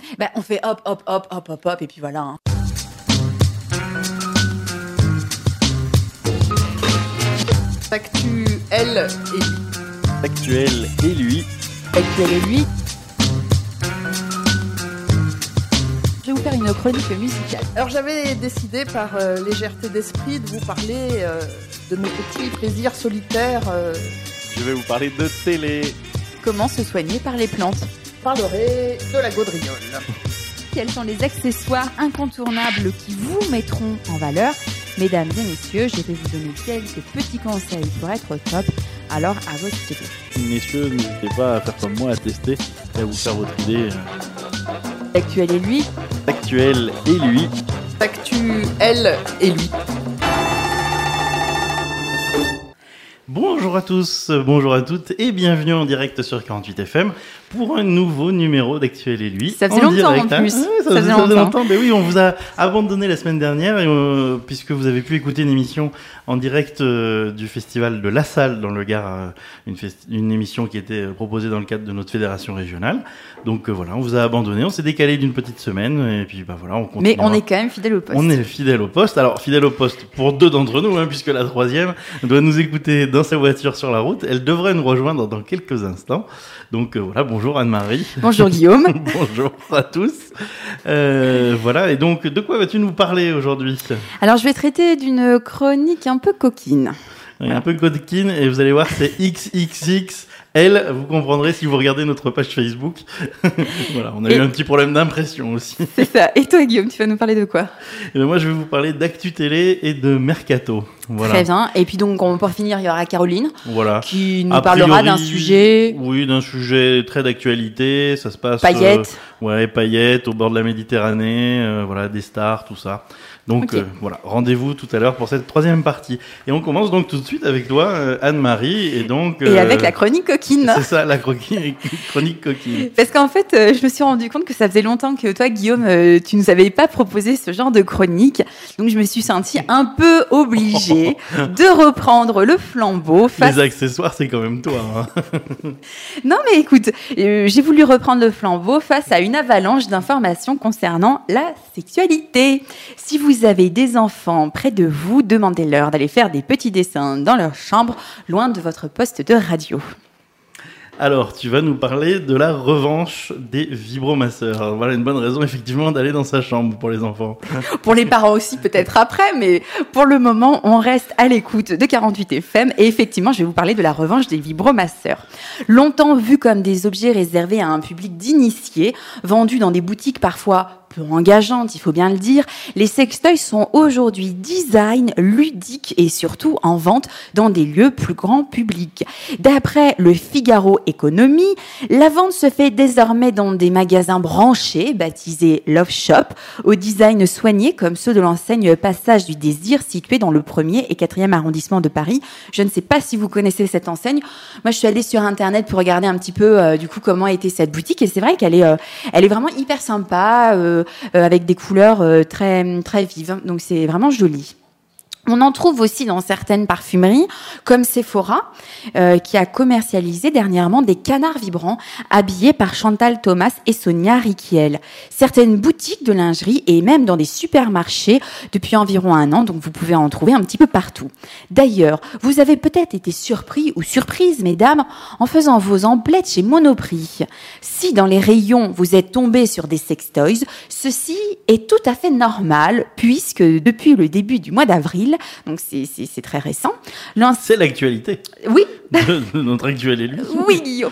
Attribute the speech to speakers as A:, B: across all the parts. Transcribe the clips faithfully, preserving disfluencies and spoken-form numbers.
A: Bah, on fait hop, hop, hop, hop, hop, hop, et puis voilà. Hein.
B: Actuel et lui.
C: Actuel et lui.
A: Actuel et lui. Je vais vous faire une chronique musicale.
B: Alors j'avais décidé par euh, légèreté d'esprit de vous parler euh, de mes petits plaisirs solitaires. Euh...
C: Je vais vous parler de télé.
A: Comment se soigner par les plantes.
B: Je parlerai de la gaudriole.
A: Quels sont les accessoires incontournables qui vous mettront en valeur? Mesdames et messieurs, je vais vous donner quelques petits conseils pour être au top. Alors, à votre idée.
C: Messieurs, n'hésitez pas à faire comme moi, à tester et à vous faire votre idée.
A: Actuel et lui.
C: Actuel et lui.
B: Actuel et lui.
C: Bonjour à tous, bonjour à toutes et bienvenue en direct sur quarante-huit F M pour un nouveau numéro d'Actuel et lui.
A: Ça faisait
C: en
A: longtemps
C: direct,
A: en plus.
C: Hein. Ah, ça,
A: ça, faisait ça faisait longtemps.
C: longtemps. Mais oui, on vous a abandonné la semaine dernière et, euh, puisque vous avez pu écouter une émission en direct euh, du festival de La Salle dans le Gard, euh, une, festi- une émission qui était proposée dans le cadre de notre fédération régionale. Donc euh, voilà, on vous a abandonné, on s'est décalé d'une petite semaine et puis bah voilà, on continue.
A: Mais on est quand même fidèle au poste.
C: On est fidèle au poste. Alors fidèle au poste pour deux d'entre nous, hein, puisque la troisième doit nous écouter dans sa voiture sur la route. Elle devrait nous rejoindre dans quelques instants. Donc euh, voilà, bonjour Anne-Marie.
A: Bonjour Guillaume.
C: Bonjour à tous. Euh, voilà, et donc de quoi vas-tu nous parler aujourd'hui?
A: Alors je vais traiter d'une chronique un peu coquine.
C: Oui, un peu coquine, et vous allez voir, c'est X X X L. Vous comprendrez si vous regardez notre page Facebook. Voilà, on a et eu un petit problème d'impression aussi.
A: C'est ça. Et toi Guillaume, tu vas nous parler de quoi?
C: Et bien moi je vais vous parler d'actu télé et de mercato. Voilà.
A: Très bien. Et puis donc, on, pour finir, il y aura Caroline,
C: voilà.
A: qui nous
C: A
A: parlera
C: priori,
A: d'un sujet...
C: Oui, d'un sujet très d'actualité. Ça se passe...
A: Paillettes.
C: Euh, ouais, paillettes, au bord de la Méditerranée, euh, voilà, des stars, tout ça. Donc
A: okay.
C: euh, voilà, rendez-vous tout à l'heure pour cette troisième partie. Et on commence donc tout de suite avec toi, euh, Anne-Marie, et donc...
A: Euh, et avec la chronique coquine.
C: C'est ça, la chronique, chronique coquine.
A: Parce qu'en fait, euh, je me suis rendu compte que ça faisait longtemps que toi, Guillaume, euh, tu nous avais pas proposé ce genre de chronique. Donc je me suis sentie un peu obligée de reprendre le flambeau. Face...
C: Les accessoires, c'est quand même toi. Hein.
A: Non mais écoute, euh, j'ai voulu reprendre le flambeau face à une avalanche d'informations concernant la sexualité. Si vous avez des enfants près de vous, demandez-leur d'aller faire des petits dessins dans leur chambre, loin de votre poste de radio.
C: Alors, tu vas nous parler de la revanche des vibromasseurs. Alors, voilà une bonne raison, effectivement, d'aller dans sa chambre pour les enfants.
A: Pour les parents aussi, peut-être après, mais pour le moment, on reste à l'écoute de quarante-huit F M. Et effectivement, je vais vous parler de la revanche des vibromasseurs. Longtemps vus comme des objets réservés à un public d'initiés, vendus dans des boutiques parfois peu engageantes, il faut bien le dire, les sextoys sont aujourd'hui design, ludiques et surtout en vente dans des lieux plus grand public. D'après le Figaro Économie, la vente se fait désormais dans des magasins branchés, baptisés Love Shop, au design soigné comme ceux de l'enseigne Passage du Désir, située dans le premier et quatrième arrondissement de Paris. Je ne sais pas si vous connaissez cette enseigne. Moi, je suis allée sur Internet pour regarder un petit peu euh, du coup comment était cette boutique et c'est vrai qu'elle est, euh, elle est vraiment hyper sympa. Euh, Euh, avec des couleurs euh, très, très vives. Donc, c'est vraiment joli. On en trouve aussi dans certaines parfumeries, comme Sephora, euh, qui a commercialisé dernièrement des canards vibrants habillés par Chantal Thomas et Sonia Rykiel. Certaines boutiques de lingerie et même dans des supermarchés depuis environ un an, donc vous pouvez en trouver un petit peu partout. D'ailleurs, vous avez peut-être été surpris ou surprise, mesdames, en faisant vos emplettes chez Monoprix. Si dans les rayons, vous êtes tombé sur des sextoys, ceci est tout à fait normal, puisque depuis le début du mois d'avril, donc c'est, c'est, c'est très récent. L'ense...
C: C'est l'actualité.
A: Oui.
C: De, de notre actuel élu.
A: Oui, Guillaume.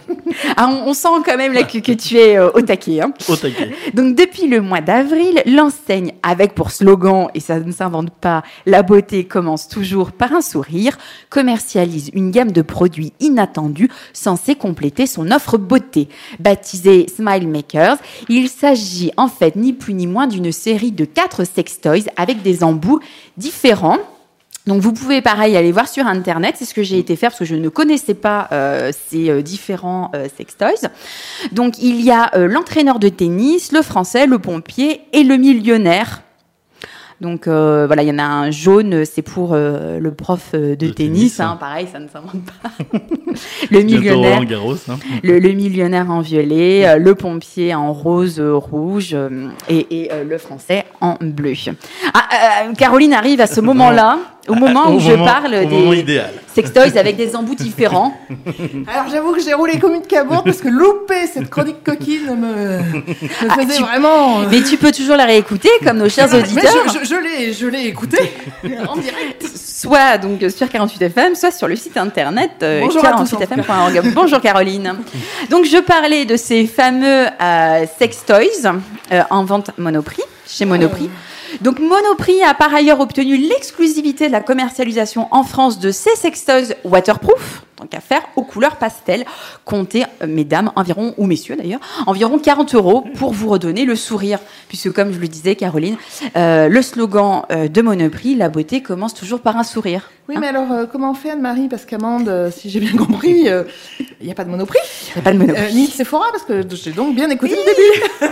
A: Ah, on, on sent quand même là que, que tu es euh, au taquet. Hein.
C: Au taquet.
A: Donc depuis le mois d'avril, l'enseigne avec pour slogan, et ça ne s'invente pas, la beauté commence toujours par un sourire, commercialise une gamme de produits inattendus censés compléter son offre beauté. Baptisée Smile Makers, il s'agit en fait ni plus ni moins d'une série de quatre sextoys avec des embouts différents. Donc vous pouvez pareil aller voir sur internet, c'est ce que j'ai été faire parce que je ne connaissais pas euh, ces euh, différents euh, sextoys. Donc il y a euh, l'entraîneur de tennis, le français, le pompier et le millionnaire. Donc euh, voilà, il y en a un jaune, c'est pour euh, le prof euh, de, de tennis, tennis hein. Hein, pareil, ça ne s'invente pas. le millionnaire,
C: Garros, hein.
A: le, le millionnaire en violet, euh, le pompier en rose, euh, rouge euh, et, et euh, le français en bleu. Ah, euh, Caroline arrive à ce moment-là, au moment où
C: au
A: je
C: moment,
A: parle des sextoys avec des embouts différents.
B: Alors j'avoue que j'ai roulé comme une cabourde parce que louper cette chronique coquine me, me
A: ah,
B: faisait
A: tu...
B: vraiment...
A: Mais tu peux toujours la réécouter comme nos chers auditeurs.
B: Je, je, je, l'ai, je l'ai écouté en direct.
A: Soit donc sur quarante-huit F M, soit sur le site internet euh, quarante-huit F M point org. Bonjour Caroline. Donc je parlais de ces fameux euh, sextoys euh, en vente Monoprix, chez Monoprix. Donc Monoprix a par ailleurs obtenu l'exclusivité de la commercialisation en France de ces sextoys waterproof, tant qu'à faire, aux couleurs pastel. Comptez, euh, mesdames, environ, ou messieurs d'ailleurs, environ quarante euros pour vous redonner le sourire. Puisque comme je le disais, Caroline, euh, le slogan euh, de Monoprix, la beauté commence toujours par un sourire.
B: Oui,
A: hein
B: mais alors, euh, comment on fait, Anne-Marie? Parce qu'Amande, euh, si j'ai bien compris, il euh, n'y a pas de Monoprix.
A: Il n'y a pas de Monoprix.
B: Euh, ni de Sephora, parce que j'ai donc bien écouté le début.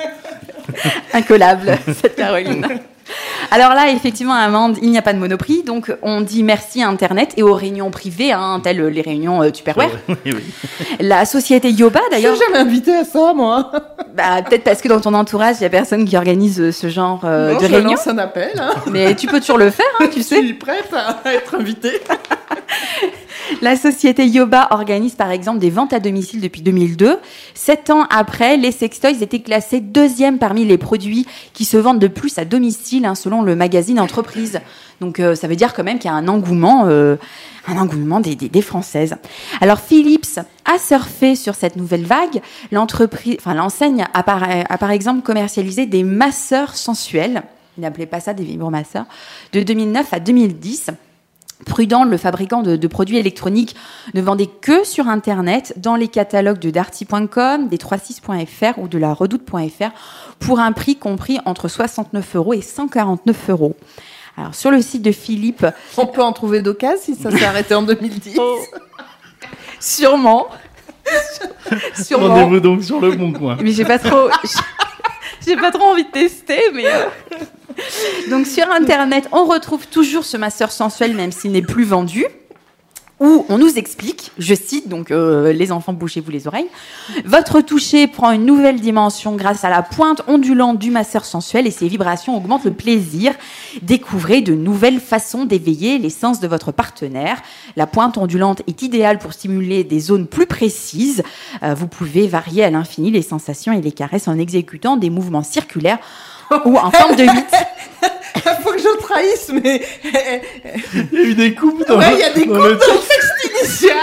A: Incollable, cette Caroline. Alors là, effectivement, Amande, il n'y a pas de Monoprix, donc on dit merci à Internet et aux réunions privées, hein, telles les réunions euh, Tupperware.
C: Oui, oui.
A: La société Yoba, d'ailleurs...
B: Je suis jamais invitée à ça, moi.
A: Bah, peut-être parce que dans ton entourage, il n'y a personne qui organise euh, ce genre euh,
B: non,
A: de
B: je
A: réunion.
B: lance un appel. Hein.
A: Mais tu peux toujours le faire, hein, tu sais.
B: Je suis prête à être invitée.
A: La société Yoba organise par exemple des ventes à domicile depuis deux mille deux. Sept ans après, les sextoys étaient classés deuxième parmi les produits qui se vendent de plus à domicile, hein, selon le magazine Entreprise. Donc euh, ça veut dire quand même qu'il y a un engouement, euh, un engouement des, des, des Françaises. Alors Philips a surfé sur cette nouvelle vague. L'entreprise, enfin l'enseigne a par, a par exemple commercialisé des masseurs sensuels. Ils n'appelaient pas ça des vibromasseurs. De deux mille neuf à deux mille dix. Prudent, le fabricant de, de produits électroniques, ne vendait que sur Internet, dans les catalogues de darty point com, des trente-six point f r ou de la redoute point f r, pour un prix compris entre soixante-neuf euros et cent quarante-neuf euros. Alors, sur le site de Philips...
B: On peut en trouver d'occasion si ça s'est arrêté en deux mille dix.
A: Oh. Sûrement. Sûrement.
C: Rendez-vous donc sur le Bon Coin.
A: Mais j'ai pas trop... j'ai pas trop envie de tester, mais... Euh... Donc sur Internet, on retrouve toujours ce masseur sensuel, même s'il n'est plus vendu, où on nous explique, je cite, donc euh, les enfants, bouchez-vous les oreilles, votre toucher prend une nouvelle dimension grâce à la pointe ondulante du masseur sensuel et ses vibrations augmentent le plaisir. Découvrez de nouvelles façons d'éveiller les sens de votre partenaire. La pointe ondulante est idéale pour stimuler des zones plus précises. Euh, vous pouvez varier à l'infini les sensations et les caresses en exécutant des mouvements circulaires ou en forme de huit.
B: Il faut que je trahisse, mais...
C: Il y a eu des coupes dans,
B: ouais, il y a des
C: dans
B: coupes
C: le
B: dans le texte initial.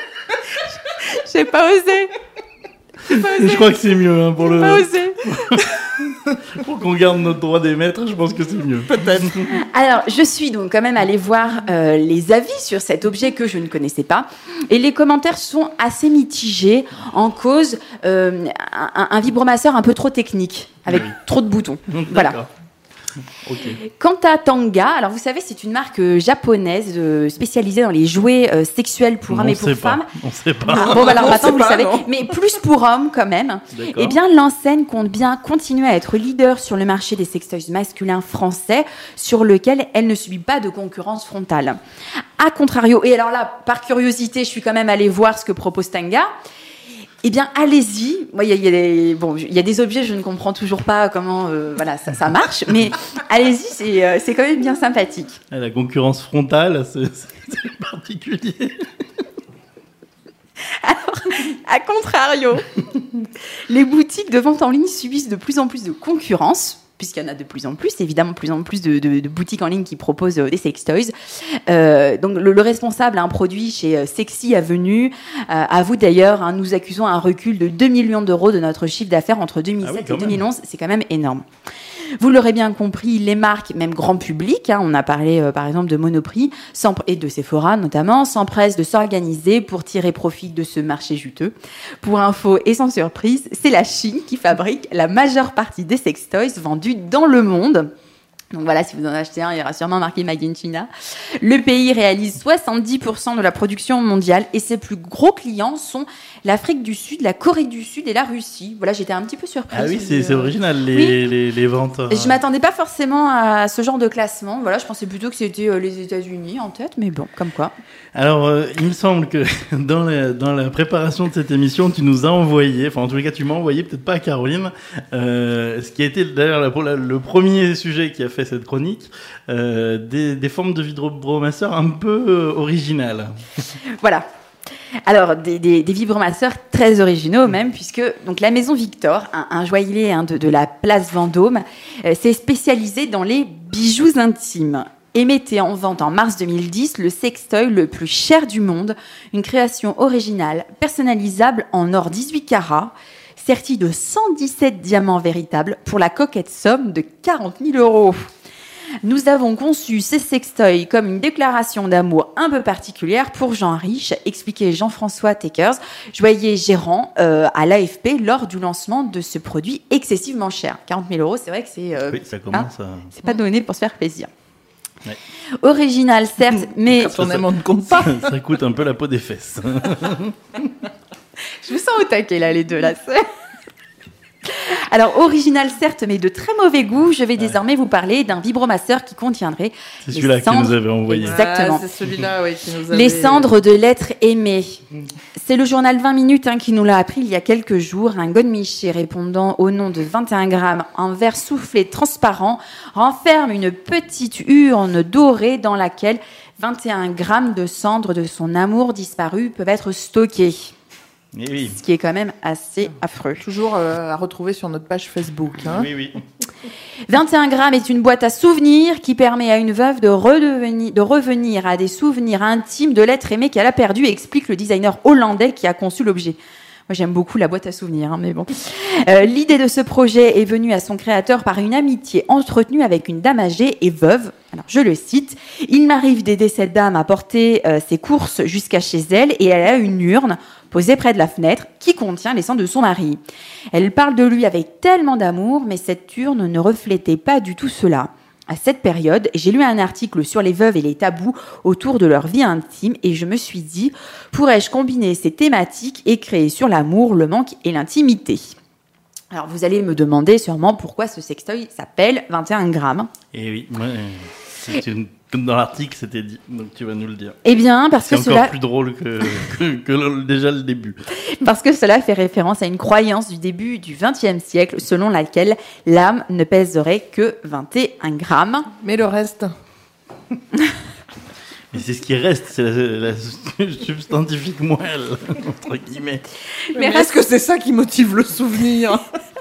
A: J'ai pas osé. J'ai pas osé.
C: Je crois que c'est mieux hein, pour
A: J'ai
C: le.
A: pas osé.
C: Pour qu'on garde notre droit d'émettre, je pense que c'est mieux. Peut-être.
A: Alors, je suis donc quand même allée voir euh, les avis sur cet objet que je ne connaissais pas. Et les commentaires sont assez mitigés, en cause euh, un, un vibromasseur un peu trop technique, avec oui. trop de boutons. Voilà. Okay. Quant à Tanga, alors vous savez, c'est une marque euh, japonaise euh, spécialisée dans les jouets euh, sexuels pour hommes et pour femmes.
C: On sait pas.
A: Ah, bon, bah, alors maintenant vous
B: pas,
A: le savez,
B: non.
A: mais plus pour hommes quand même. Eh bien, l'enseigne compte bien continuer à être leader sur le marché des sextoys masculins français, sur lequel elle ne subit pas de concurrence frontale. A contrario, et alors là, par curiosité, je suis quand même allée voir ce que propose Tanga. Eh bien, allez-y. Moi, il y a, y a des, bon, il y a des objets, je ne comprends toujours pas comment, euh, voilà, ça, ça marche, mais allez-y, c'est, euh, c'est quand même bien sympathique.
C: La concurrence frontale, c'est, c'est particulier.
A: Alors, à contrario, les boutiques de vente en ligne subissent de plus en plus de concurrence, puisqu'il y en a de plus en plus, évidemment, de plus en plus de, de, de boutiques en ligne qui proposent euh, des sextoys. Euh, donc, le, le responsable a un produit chez euh, Sexy Avenue. Euh, avoue d'ailleurs, hein, nous accusons un recul de deux millions d'euros de notre chiffre d'affaires entre deux mille sept ah oui, et deux mille onze. Même. C'est quand même énorme. Vous l'aurez bien compris, les marques, même grand public, hein, on a parlé euh, par exemple de Monoprix et de Sephora notamment, s'empressent de s'organiser pour tirer profit de ce marché juteux. Pour info et sans surprise, c'est la Chine qui fabrique la majeure partie des sextoys vendus dans le monde. Donc voilà, si vous en achetez un, il y aura sûrement marqué Made in China. Le pays réalise soixante-dix pour cent de la production mondiale et ses plus gros clients sont l'Afrique du Sud, la Corée du Sud et la Russie. Voilà, j'étais un petit peu surprise.
C: Ah oui, c'est,
A: euh...
C: c'est original les,
A: oui.
C: les, les ventes. Euh...
A: Je m'attendais pas forcément à ce genre de classement. Voilà, je pensais plutôt que c'était euh, les États-Unis en tête, mais bon, comme quoi.
C: Alors, euh, il me semble que dans la, dans la préparation de cette émission, tu nous as envoyé, enfin en tous les cas, tu m'as envoyé, peut-être pas à Caroline, euh, ce qui a été d'ailleurs la, la, le premier sujet qui a fait cette chronique, euh, des, des formes de vibromasseurs un peu euh, originales. Voilà.
A: Alors, des, des, des vibromasseurs très originaux même, puisque donc, la maison Victor, un, un joaillier hein, de, de la place Vendôme, euh, s'est spécialisé dans les bijoux intimes et mettait en vente en mars deux mille dix le sextoy le plus cher du monde, une création originale, personnalisable en or dix-huit carats, sertie de cent dix-sept diamants véritables pour la coquette somme de quarante mille euros. Nous avons conçu ces sextoys comme une déclaration d'amour un peu particulière pour Jean Riche, expliquait Jean-François Tekers, joaillier gérant euh, à l'A F P lors du lancement de ce produit excessivement cher. quarante mille euros, c'est vrai que c'est, euh,
C: oui, ça commence
A: hein,
C: à...
A: c'est pas donné pour se faire plaisir.
C: Ouais.
A: Original, certes, mais...
B: Quand on aime, on ne compte pas.
C: Ça, ça coûte un peu la peau des fesses.
A: Je vous sens au taquet, là, les deux, là. Alors, original, certes, mais de très mauvais goût, je vais désormais ouais. vous parler d'un vibromasseur qui contiendrait...
C: C'est celui-là qui nous avait envoyé.
A: Exactement.
B: Ah, c'est celui-là, oui, qui nous avait...
A: Les cendres de l'être aimé. C'est le journal vingt minutes hein, qui nous l'a appris il y a quelques jours. Un godemiché répondant au nom de vingt et un grammes, un verre soufflé transparent, renferme une petite urne dorée dans laquelle vingt et un grammes de cendres de son amour disparu peuvent être stockés.
C: Et oui.
A: Ce qui est quand même assez affreux.
B: Toujours euh, à retrouver sur notre page Facebook. Hein.
C: Oui, oui.
A: vingt et un grammes est une boîte à souvenirs qui permet à une veuve de, redevenir, de revenir à des souvenirs intimes de l'être aimé qu'elle a perdu, explique le designer hollandais qui a conçu l'objet. Moi, j'aime beaucoup la boîte à souvenirs, hein, mais bon. Euh, l'idée de ce projet est venue à son créateur par une amitié entretenue avec une dame âgée et veuve. Alors, je le cite. « Il m'arrive d'aider cette dame à porter euh, ses courses jusqu'à chez elle et elle a une urne posée près de la fenêtre qui contient les cendres de son mari. Elle parle de lui avec tellement d'amour, mais cette urne ne reflétait pas du tout cela. » À cette période, j'ai lu un article sur les veuves et les tabous autour de leur vie intime et je me suis dit, pourrais-je combiner ces thématiques et créer sur l'amour, le manque et l'intimité ? Alors vous allez me demander sûrement pourquoi ce sextoy s'appelle vingt et un grammes.
C: Et oui, ouais, c'est une... dans l'article c'était dit, donc tu vas nous le dire.
A: Eh bien, parce
C: c'est
A: que
C: c'est encore
A: cela...
C: plus drôle que, que, que le, déjà le début.
A: Parce que cela fait référence à une croyance du début du vingtième siècle selon laquelle l'âme ne pèserait que vingt et un grammes.
B: Mais le reste...
C: Mais c'est ce qui reste, c'est la, la substantifique moelle, entre guillemets.
B: Mais, Mais est-ce que c'est ça qui motive le souvenir ?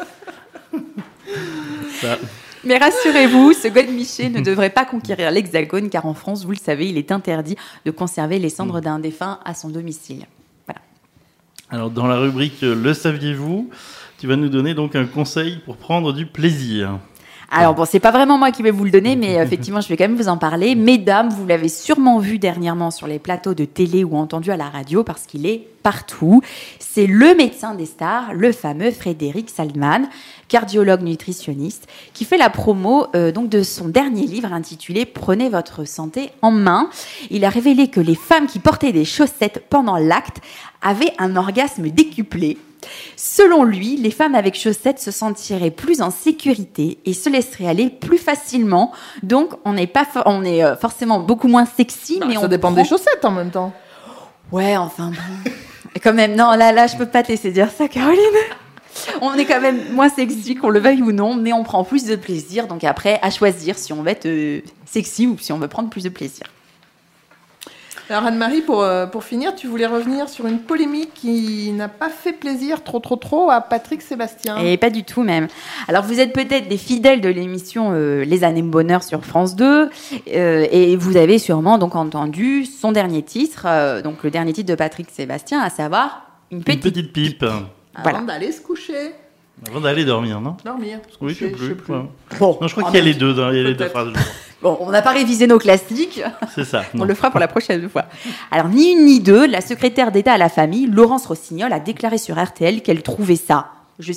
C: Ça...
A: Mais rassurez-vous, ce godemiché ne devrait pas conquérir l'Hexagone, car en France, vous le savez, il est interdit de conserver les cendres d'un défunt à son domicile. Voilà.
C: Alors, dans la rubrique « Le saviez-vous ?», tu vas nous donner donc un conseil pour prendre du plaisir.
A: Alors bon, c'est pas vraiment moi qui vais vous le donner, mais effectivement, je vais quand même vous en parler. Mesdames, vous l'avez sûrement vu dernièrement sur les plateaux de télé ou entendu à la radio parce qu'il est partout. C'est le médecin des stars, le fameux Frédéric Salman, cardiologue nutritionniste, qui fait la promo euh, donc de son dernier livre intitulé « Prenez votre santé en main ». Il a révélé que les femmes qui portaient des chaussettes pendant l'acte avaient un orgasme décuplé. Selon lui, les femmes avec chaussettes se sentiraient plus en sécurité et se laisseraient aller plus facilement. Donc, on n'est pas, for- on est euh, forcément beaucoup moins sexy,
B: bah,
A: mais
B: ça
A: on
B: dépend
A: prend...
B: des chaussettes en même temps.
A: Ouais, enfin bon. Et quand même, non, là, là, je peux pas te laisser dire ça, Caroline. On est quand même moins sexy, qu'on le veuille ou non, mais on prend plus de plaisir. Donc après, à choisir si on veut être euh, sexy ou si on veut prendre plus de plaisir.
B: Alors Anne-Marie, pour, euh, pour finir, tu voulais revenir sur une polémique qui n'a pas fait plaisir trop trop trop à Patrick Sébastien.
A: Et pas du tout même. Alors vous êtes peut-être des fidèles de l'émission euh, Les Années Bonheur sur France deux euh, et vous avez sûrement donc entendu son dernier titre, euh, donc le dernier titre de Patrick Sébastien, à savoir Une petite,
C: Une petite pipe.
B: Avant
A: voilà.
B: d'aller se coucher.
C: Avant d'aller dormir, non ?
B: Dormir. Se
C: Oui,
B: coucher,
C: je sais plus.
B: je sais plus.
C: Ouais.
A: Bon,
C: Non, je crois
A: en
C: qu'il y a
A: même
C: les deux, dans, il y a les deux
B: Peut-être.
C: phrases.
A: Bon, on n'a pas révisé nos classiques.
C: C'est ça.
A: On
C: non.
A: le fera pour la prochaine fois. Alors, ni une ni deux, la secrétaire d'État à la famille, Laurence Rossignol, a déclaré sur R T L qu'elle trouvait ça, je cite,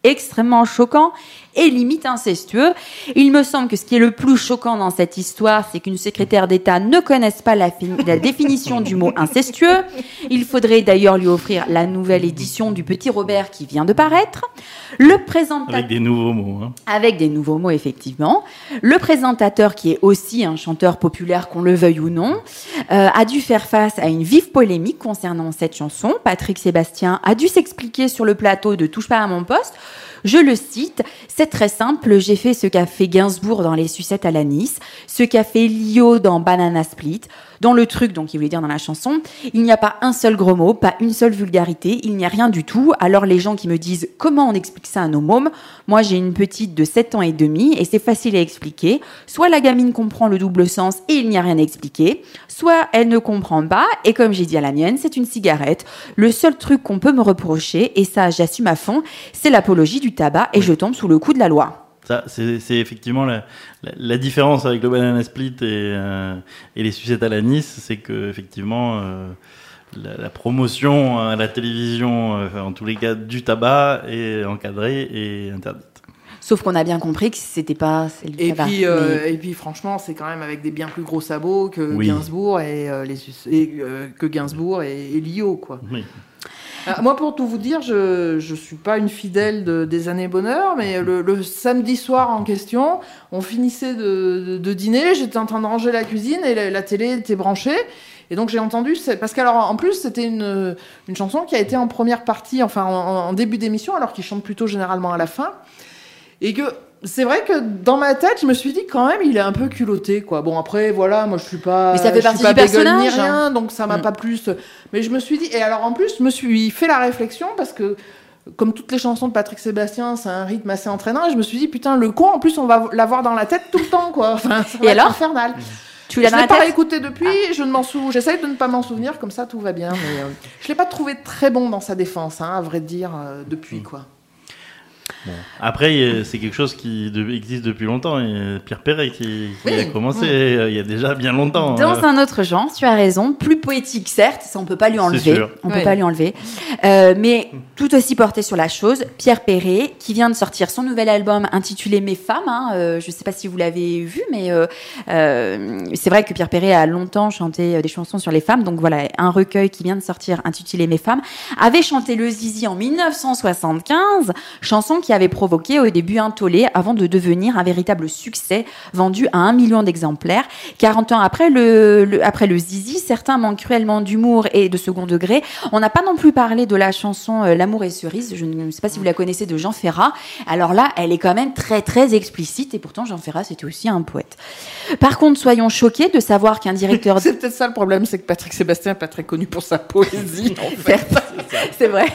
A: extrêmement choquant et limite incestueux. Il me semble que ce qui est le plus choquant dans cette histoire, c'est qu'une secrétaire d'État ne connaisse pas la, fi- la définition du mot incestueux. Il faudrait d'ailleurs lui offrir la nouvelle édition du Petit Robert qui vient de paraître. Le présentateur...
C: Avec des nouveaux mots. Hein.
A: Avec des nouveaux mots, effectivement. Le présentateur, qui est aussi un chanteur populaire, qu'on le veuille ou non, euh, a dû faire face à une vive polémique concernant cette chanson. Patrick Sébastien a dû s'expliquer sur le plateau de Touche pas à mon poste. Je le cite, c'est très simple, j'ai fait ce qu'a fait Gainsbourg dans Les Sucettes à l'anis, ce qu'a fait Lio dans Banana Split. Dans le truc, donc il voulait dire dans la chanson, il n'y a pas un seul gros mot, pas une seule vulgarité, il n'y a rien du tout. Alors les gens qui me disent comment on explique ça à nos mômes, moi j'ai une petite de sept ans et demi et c'est facile à expliquer. Soit la gamine comprend le double sens et il n'y a rien à expliquer, soit elle ne comprend pas et comme j'ai dit à la mienne, c'est une cigarette. Le seul truc qu'on peut me reprocher, et ça j'assume à fond, c'est l'apologie du tabac et je tombe sous le coup de la loi.
C: Ça, c'est, c'est effectivement la, la, la différence avec le Banana Split et, euh, et les Sucettes à l'anis, c'est que effectivement euh, la, la promotion à la télévision, euh, en tous les cas du tabac, est encadrée et interdite.
A: Sauf qu'on a bien compris que c'était pas c'est le
B: Et
A: tabac,
B: puis, euh,
A: mais...
B: et puis, franchement, c'est quand même avec des bien plus gros sabots que
C: Oui.
B: Gainsbourg et, euh, les, et, euh, que Gainsbourg et, et Lio, quoi.
C: Oui.
B: Alors, moi, pour tout vous dire, je je suis pas une fidèle de, des années bonheur, mais le, le samedi soir en question, on finissait de, de, de dîner, j'étais en train de ranger la cuisine et la, la télé était branchée. Et donc j'ai entendu, parce qu'alors en plus c'était une, une chanson qui a été en première partie, enfin en, en début d'émission, alors qu'il chante plutôt généralement à la fin. Et que c'est vrai que dans ma tête, je me suis dit quand même, il est un peu culotté, quoi. Bon, après, voilà, moi je suis pas,
A: Mais ça fait
B: je
A: partie
B: suis pas
A: du
B: bégueule
A: personnage,
B: ni rien, donc ça m'a
A: Mm.
B: pas plus. Mais je me suis dit, et alors en plus, je me suis fait la réflexion parce que, comme toutes les chansons de Patrick Sébastien, c'est un rythme assez entraînant, et je me suis dit, putain, le con, en plus, on va l'avoir dans la tête tout le temps, quoi. Enfin, ça va
A: Et
B: être
A: alors
B: infernal.
A: Tu l'as
B: Je
A: dans
B: l'ai
A: la
B: pas
A: tête
B: écouté depuis, je ne m'en sou... j'essaye de ne pas m'en souvenir, comme ça tout va bien. Mais euh, je l'ai pas trouvé très bon dans sa défense, hein, à vrai dire, euh, depuis, quoi.
C: Bon. Après, c'est quelque chose qui de, existe depuis longtemps. Et Pierre Perret qui, qui
B: Oui.
C: a commencé mmh. il y a déjà bien longtemps.
A: Dans un autre genre, tu as raison, plus poétique certes, ça on peut pas lui enlever,
C: sûr.
A: on
B: Oui.
A: peut pas lui enlever, euh, mais tout aussi porté sur la chose. Pierre Perret qui vient de sortir son nouvel album intitulé Mes femmes. Hein, euh, je sais pas si vous l'avez vu, mais euh, euh, c'est vrai que Pierre Perret a longtemps chanté des chansons sur les femmes, donc voilà un recueil qui vient de sortir intitulé Mes femmes. Avait chanté le Zizi en dix-neuf cent soixante-quinze, chanson qui avait provoqué au début un tollé avant de devenir un véritable succès vendu à un million d'exemplaires. quarante ans après le, le, après le Zizi, certains manquent cruellement d'humour et de second degré. On n'a pas non plus parlé de la chanson euh, L'amour est cerise, je ne sais pas si vous la connaissez, de Jean Ferrat. Alors là, elle est quand même très très explicite et pourtant Jean Ferrat c'était aussi un poète. Par contre, soyons choqués de savoir qu'un directeur...
B: C'est peut-être ça le problème, c'est que Patrick Sébastien n'est pas très connu pour sa poésie, en fait.
A: C'est vrai.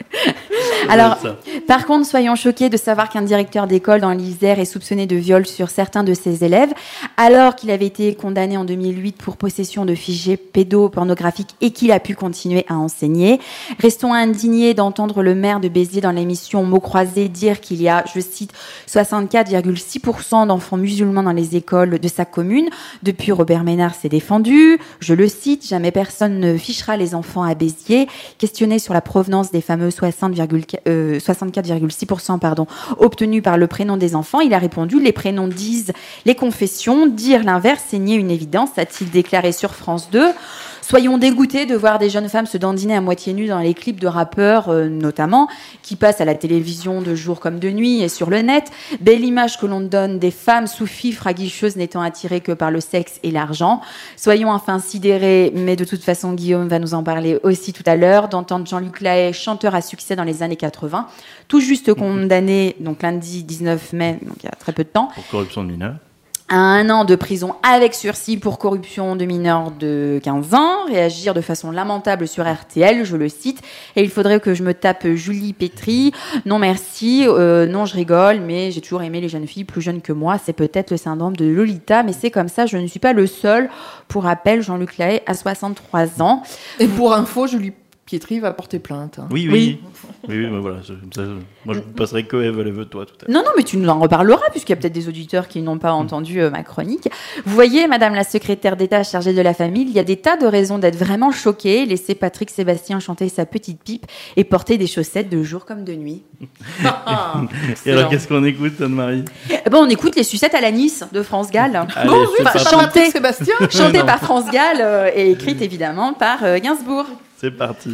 A: Alors, par contre, soyons choqués de savoir qu'un directeur d'école dans l'Isère est soupçonné de viol sur certains de ses élèves, alors qu'il avait été condamné en deux mille huit pour possession de fichiers pédopornographiques et qu'il a pu continuer à enseigner. Restons indignés d'entendre le maire de Béziers dans l'émission Mots croisés dire qu'il y a, je cite, soixante-quatre virgule six pour cent d'enfants musulmans dans les écoles de sa commune. Depuis, Robert Ménard s'est défendu. Je le cite, jamais personne ne fichera les enfants à Béziers. Questionné sur la provenance des fameux soixante virgule soixante-quatre virgule six pour cent pardon, obtenus par le prénom des enfants, il a répondu « Les prénoms disent les confessions, dire l'inverse, c'est nier une évidence », a-t-il déclaré sur France deux. Soyons dégoûtés de voir des jeunes femmes se dandiner à moitié nues dans les clips de rappeurs, euh, notamment, qui passent à la télévision de jour comme de nuit et sur le net. Belle image que l'on donne des femmes sous fifre aguicheuses n'étant attirées que par le sexe et l'argent. Soyons enfin sidérés, mais de toute façon, Guillaume va nous en parler aussi tout à l'heure, d'entendre Jean-Luc Lahaye, chanteur à succès dans les années quatre-vingts, tout juste condamné, donc lundi dix-neuf mai, donc il y a très peu de temps.
C: Pour corruption de mineurs.
A: À un an de prison avec sursis pour corruption de mineurs de quinze ans, réagir de façon lamentable sur R T L, je le cite, et il faudrait que je me tape Julie Pétry, non merci, euh, non je rigole, mais j'ai toujours aimé les jeunes filles plus jeunes que moi, c'est peut-être le syndrome de Lolita, mais c'est comme ça, je ne suis pas le seul. Pour rappel, Jean-Luc Lahaye a soixante-trois ans.
B: Et pour info, Julie Pietri va porter plainte. Hein.
C: Oui, oui. Oui, oui, oui mais voilà. Ça, ça, moi, je passerai que Eve, elle veut toi tout à l'heure.
A: Non, non, mais tu nous en reparleras, puisqu'il y a peut-être des auditeurs qui n'ont pas entendu euh, ma chronique. Vous voyez, Madame la secrétaire d'État chargée de la famille, il y a des tas de raisons d'être vraiment choquée. Laissez Patrick Sébastien chanter sa petite pipe et porter des chaussettes de jour comme de nuit.
C: Et alors, qu'est-ce qu'on écoute, Anne-Marie?
A: Eh ben, on écoute les sucettes à l'anis de France Gall.
C: Allez,
B: Bon, oui,
C: c'est
B: enfin,
C: parti.
B: Patrick Sébastien.
A: Chantée par France Gall euh, et écrite évidemment par euh, Gainsbourg.
C: C'est parti.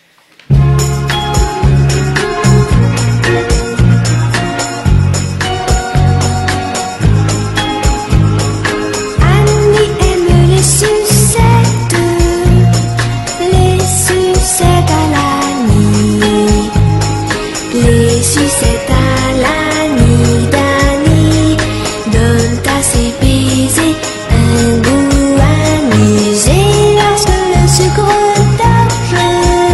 D: Annie aime les sucettes, les sucettes à l'Annie, les sucettes à l'Annie d'Annie donnent à ses baisers un goût amusé lorsque le sucre d'orge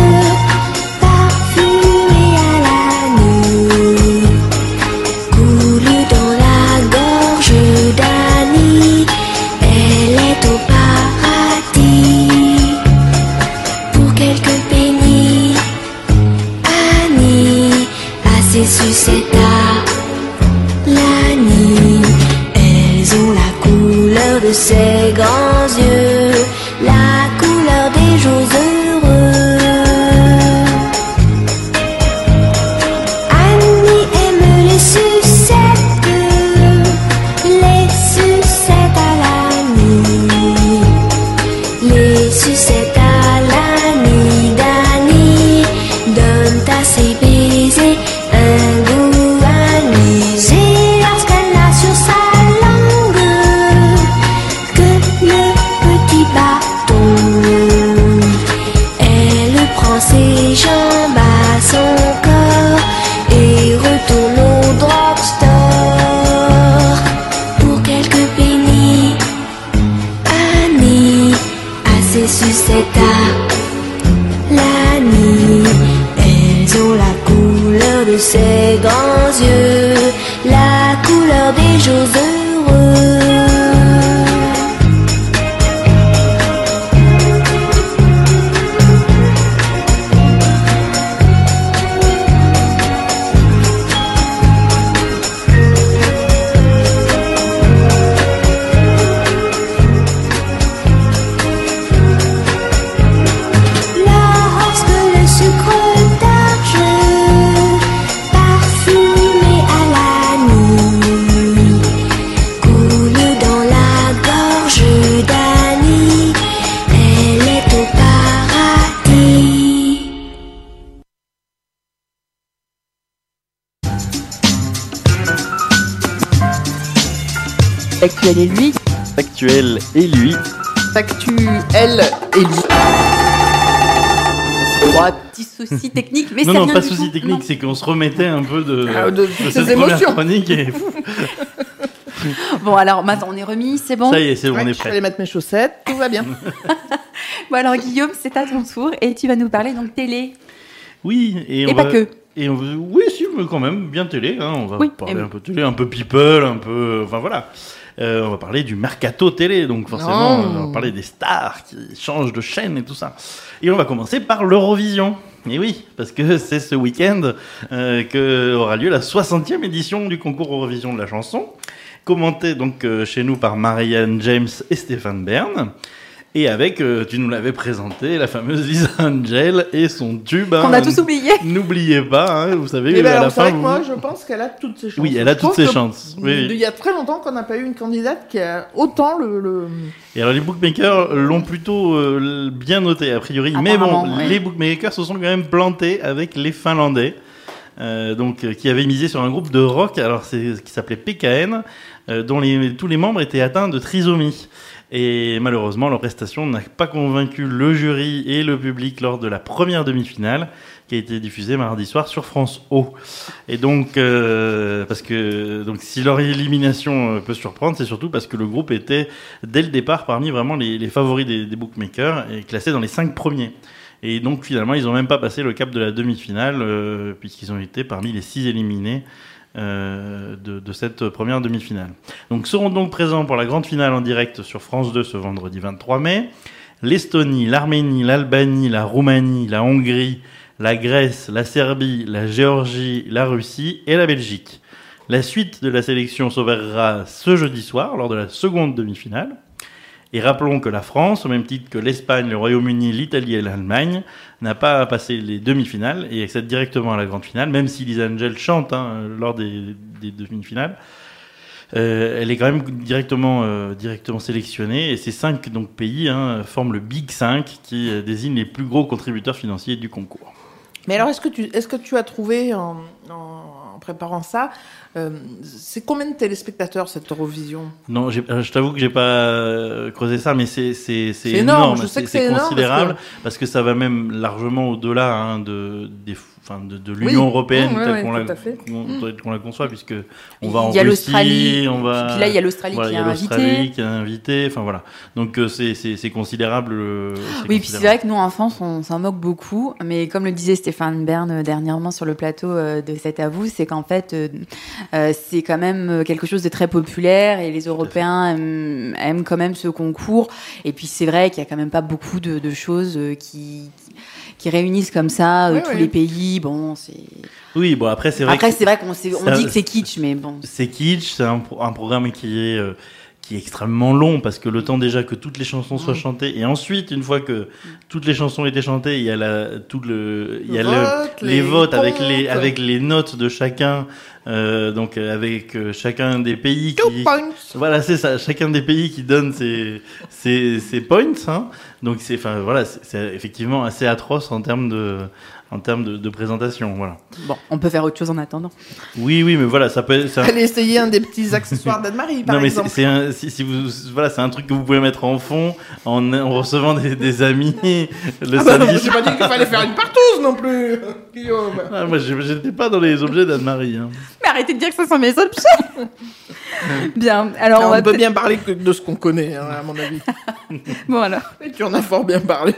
D: parfumé à l'Annie coule dans la gorge d'Annie. Elle est au paradis pour quelques pennies. Annie a ses sucettes à l'Annie. Elles ont la couleur de ses grands yeux, la couleur des jours heureux. Annie aime les sucettes, les sucettes à l'Annie, les sucettes à l'Annie d'Annie donnent à ses baisers un goût amusé lorsqu'elle a sur sa langue que le petit bâton. Elle prend ses jambes à son corps et retourne au drugstore pour quelques pennies. Annie a ses sucettes à l'Annie. Elles ont la couleur de ses grands yeux, la couleur des jours heureux. Lorsque le sucre d'orge parfumé à l'Annie coule dans la gorge d'Annie, elle est au paradis.
A: Actuel et lui.
C: Actuel et lui.
B: Actu, elle et lui.
A: Oh, petit souci technique, mais
C: Non,
A: c'est
C: non,
A: rien
C: pas
A: du
C: souci
A: tout.
C: technique,
A: Non.
C: c'est qu'on se remettait un peu de,
B: Ah, de-
C: de
B: ses
C: cette première
B: émotions.
C: chronique. Et...
A: Bon, alors maintenant on est remis, c'est bon.
C: Ça y est, c'est bon,
B: Ouais,
C: on est
B: je vais
C: prêt.
B: aller mettre mes chaussettes, tout va bien.
A: Bon, alors Guillaume, c'est à ton tour et tu vas nous parler donc télé.
C: Oui, et, on
A: Et pas
C: va-
A: que.
C: Et on veut... Oui, si, mais quand même, bien télé. Hein. On va
A: Oui,
C: parler
A: et-
C: un peu télé, un peu people, un peu. Enfin voilà. Euh, on va parler du mercato télé, donc forcément,
B: Non.
C: on va parler des stars qui changent de chaîne et tout ça. Et on va commencer par l'Eurovision. Et oui, parce que c'est ce week-end euh, que aura lieu la soixantième édition du concours Eurovision de la chanson, commentée donc euh, chez nous par Marianne James et Stéphane Bern. Et avec, euh, tu nous l'avais présenté, la fameuse Lisa Angel et son tube.
A: Qu'on
C: hein.
A: a tous oublié.
C: N'oubliez pas, hein, vous savez,
B: Et ben
C: à la
B: alors, c'est
C: fin.
B: vrai que
C: vous-
B: moi, je pense qu'elle a toutes ses chances.
C: Oui, elle a
B: Je
C: toutes
B: trouve
C: ses
B: que
C: chances. Oui,
B: Il
C: oui.
B: y a très longtemps qu'on n'a pas eu une candidate qui a autant le. le...
C: Et alors les bookmakers l'ont plutôt euh, bien noté a priori, mais bon,
A: Apparemment, oui.
C: les bookmakers se sont quand même plantés avec les Finlandais, euh, donc euh, qui avaient misé sur un groupe de rock, alors c'est qui s'appelait P K N, euh, dont les, tous les membres étaient atteints de trisomie. Et malheureusement, leur prestation n'a pas convaincu le jury et le public lors de la première demi-finale, qui a été diffusée mardi soir sur France O. Et donc, euh, parce que donc si leur élimination euh, peut surprendre, c'est surtout parce que le groupe était dès le départ parmi vraiment les, les favoris des, des bookmakers et classé dans les cinq premiers. Et donc finalement, ils n'ont même pas passé le cap de la demi-finale euh, puisqu'ils ont été parmi les six éliminés. Euh, de, de cette première demi-finale. Donc seront donc présents pour la grande finale en direct sur France deux ce vendredi vingt-trois mai. l'Estonie, l'Arménie, l'Albanie, la Roumanie, la Hongrie, la Grèce, la Serbie, la Géorgie, la Russie et la Belgique. La suite de la sélection s'opérera ce jeudi soir lors de la seconde demi-finale. Et rappelons que la France, au même titre que l'Espagne, le Royaume-Uni, l'Italie et l'Allemagne, n'a pas passé les demi-finales et accède directement à la grande finale, même si Lisa Angel chante hein, lors des, des demi-finales. Euh, elle est quand même directement, euh, directement sélectionnée et ces cinq donc, pays hein, forment le Big cinq qui euh, désigne les plus gros contributeurs financiers du concours.
B: Mais alors, est-ce que tu, est-ce que tu as trouvé, en, en, en préparant ça, euh, c'est combien de téléspectateurs cette Eurovision ?
C: Non, j'ai, je t'avoue que j'ai pas creusé ça, mais c'est, c'est, c'est,
B: c'est énorme.
C: énorme.
B: Je sais
C: c'est,
B: que c'est,
C: c'est
B: énorme
C: considérable
B: parce que...
C: parce que ça va même largement au-delà hein, de, des, enfin, de, de l'Union
B: oui.
C: européenne
B: mmh, ouais,
C: telle
B: ouais,
C: qu'on, la,
B: qu'on,
C: qu'on la conçoit, puisque on va en
A: il y a
C: Russie,
A: l'Australie,
C: on va.
A: Puis là, il y a l'Australie
C: voilà,
A: qui
C: il y a
A: est
C: l'Australie
A: invitée.
C: qui est invitée. Enfin voilà. Donc c'est, c'est, c'est considérable. C'est
A: oui,
C: considérable.
A: puis c'est vrai que nous en France, on s'en moque beaucoup, mais comme le disait Stéphane Bern dernièrement sur le plateau de C'est à vous, c'est qu'en fait, euh, c'est quand même quelque chose de très populaire et les Européens aiment, aiment quand même ce concours. Et puis c'est vrai qu'il y a quand même pas beaucoup de, de choses qui, qui, qui réunissent comme ça
B: oui,
A: tous
B: oui.
A: les pays. Bon, c'est.
C: Oui, bon après c'est vrai.
A: Après
C: que
A: c'est vrai qu'on sait, on
C: ça,
A: dit que c'est kitsch, mais bon.
C: C'est kitsch, c'est un, un programme qui est euh, qui est extrêmement long parce que le temps déjà que toutes les chansons soient mmh. chantées et ensuite une fois que toutes les chansons ont été chantées, il y a la tout le il y a le,
B: vote,
C: les,
B: les
C: votes
B: comptes.
C: avec les avec les notes de chacun euh, donc avec euh, chacun des pays
B: Two
C: qui
B: points.
C: voilà c'est ça chacun des pays qui donne ses ses, ses points hein. Donc c'est enfin voilà c'est, c'est effectivement assez atroce en termes de en termes de, de présentation, voilà.
A: Bon, on peut faire autre chose en attendant.
C: Oui, oui, mais voilà, ça peut. Ça...
B: Allez essayer un des petits accessoires d'Anne-Marie, par
C: non, mais
B: exemple.
C: C'est, c'est un, si, si vous, voilà, c'est un truc que vous pouvez mettre en fond en, en recevant des, des amis le
B: ah
C: samedi.
B: Bah, j'ai pas dit qu'il fallait faire une partouze non plus, Guillaume.
C: Ah, moi, j'étais pas dans les objets d'Anne-Marie. Hein.
A: Mais arrêtez de dire que ça sont mes objets. Bien, alors
B: on,
A: on va
B: peut
A: t-
B: bien parler que de ce qu'on connaît, hein, à mon avis.
A: Bon alors.
B: Et tu en as fort bien parlé.